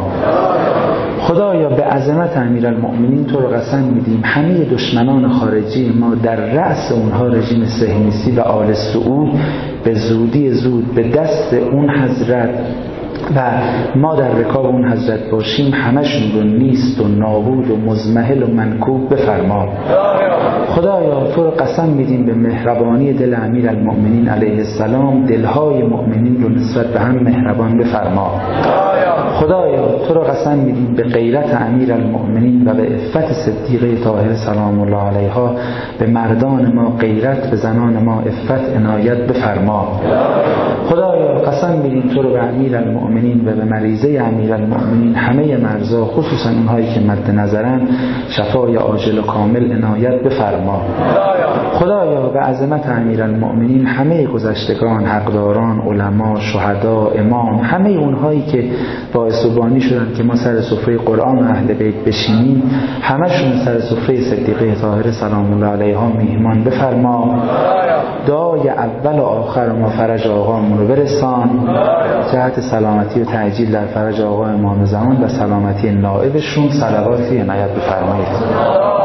خدایا به عظمت امیرالمؤمنین تو رو قسم میدیم همه دشمنان خارجی ما در رأس اونها رژیم صهیونیستی و آل سعود به زودی زود به دست اون حضرت و ما در رکاب اون حضرت باشیم همشون رو نیست و نابود و مزمحل و منکوب بفرما. خدایا تو رو قسم میدیم به مهربانی دل امیرالمؤمنین علیه السلام دلهای مؤمنین رو نسبت به هم مهربان بفرما. خدایا تو رو قسم میدیم به غیرت امیرالمؤمنین و به عفت صدیقه طاهره سلام الله علیها، به مردان ما غیرت، به زنان ما عفت عنایت بفرما. خدایا قسم میدیم تو رو به امیرالمؤمنین و به مریضه امیرالمؤمنین همه مرضا، خصوصا اونهایی که مد نظرن، شفای عاجل و کامل عنایت بفرما. خدایا به عظمت امیرالمؤمنین همه گذشتگان، حقداران، علما، شهدا، امام، همه اونهایی که باعث و بانی شدن که ما سر سفره قرآن و اهل بیت بشینیم، همشون سر سفره صدیقه طاهره سلام الله علیها میهمان بفرما. دعای اول و آخر ما فرج آقامون رو برسان، جهت سلامتی و تعجیل در فرج آقا امام زمان و سلامتی نائبشون صلواتی عنایت بفرمایید.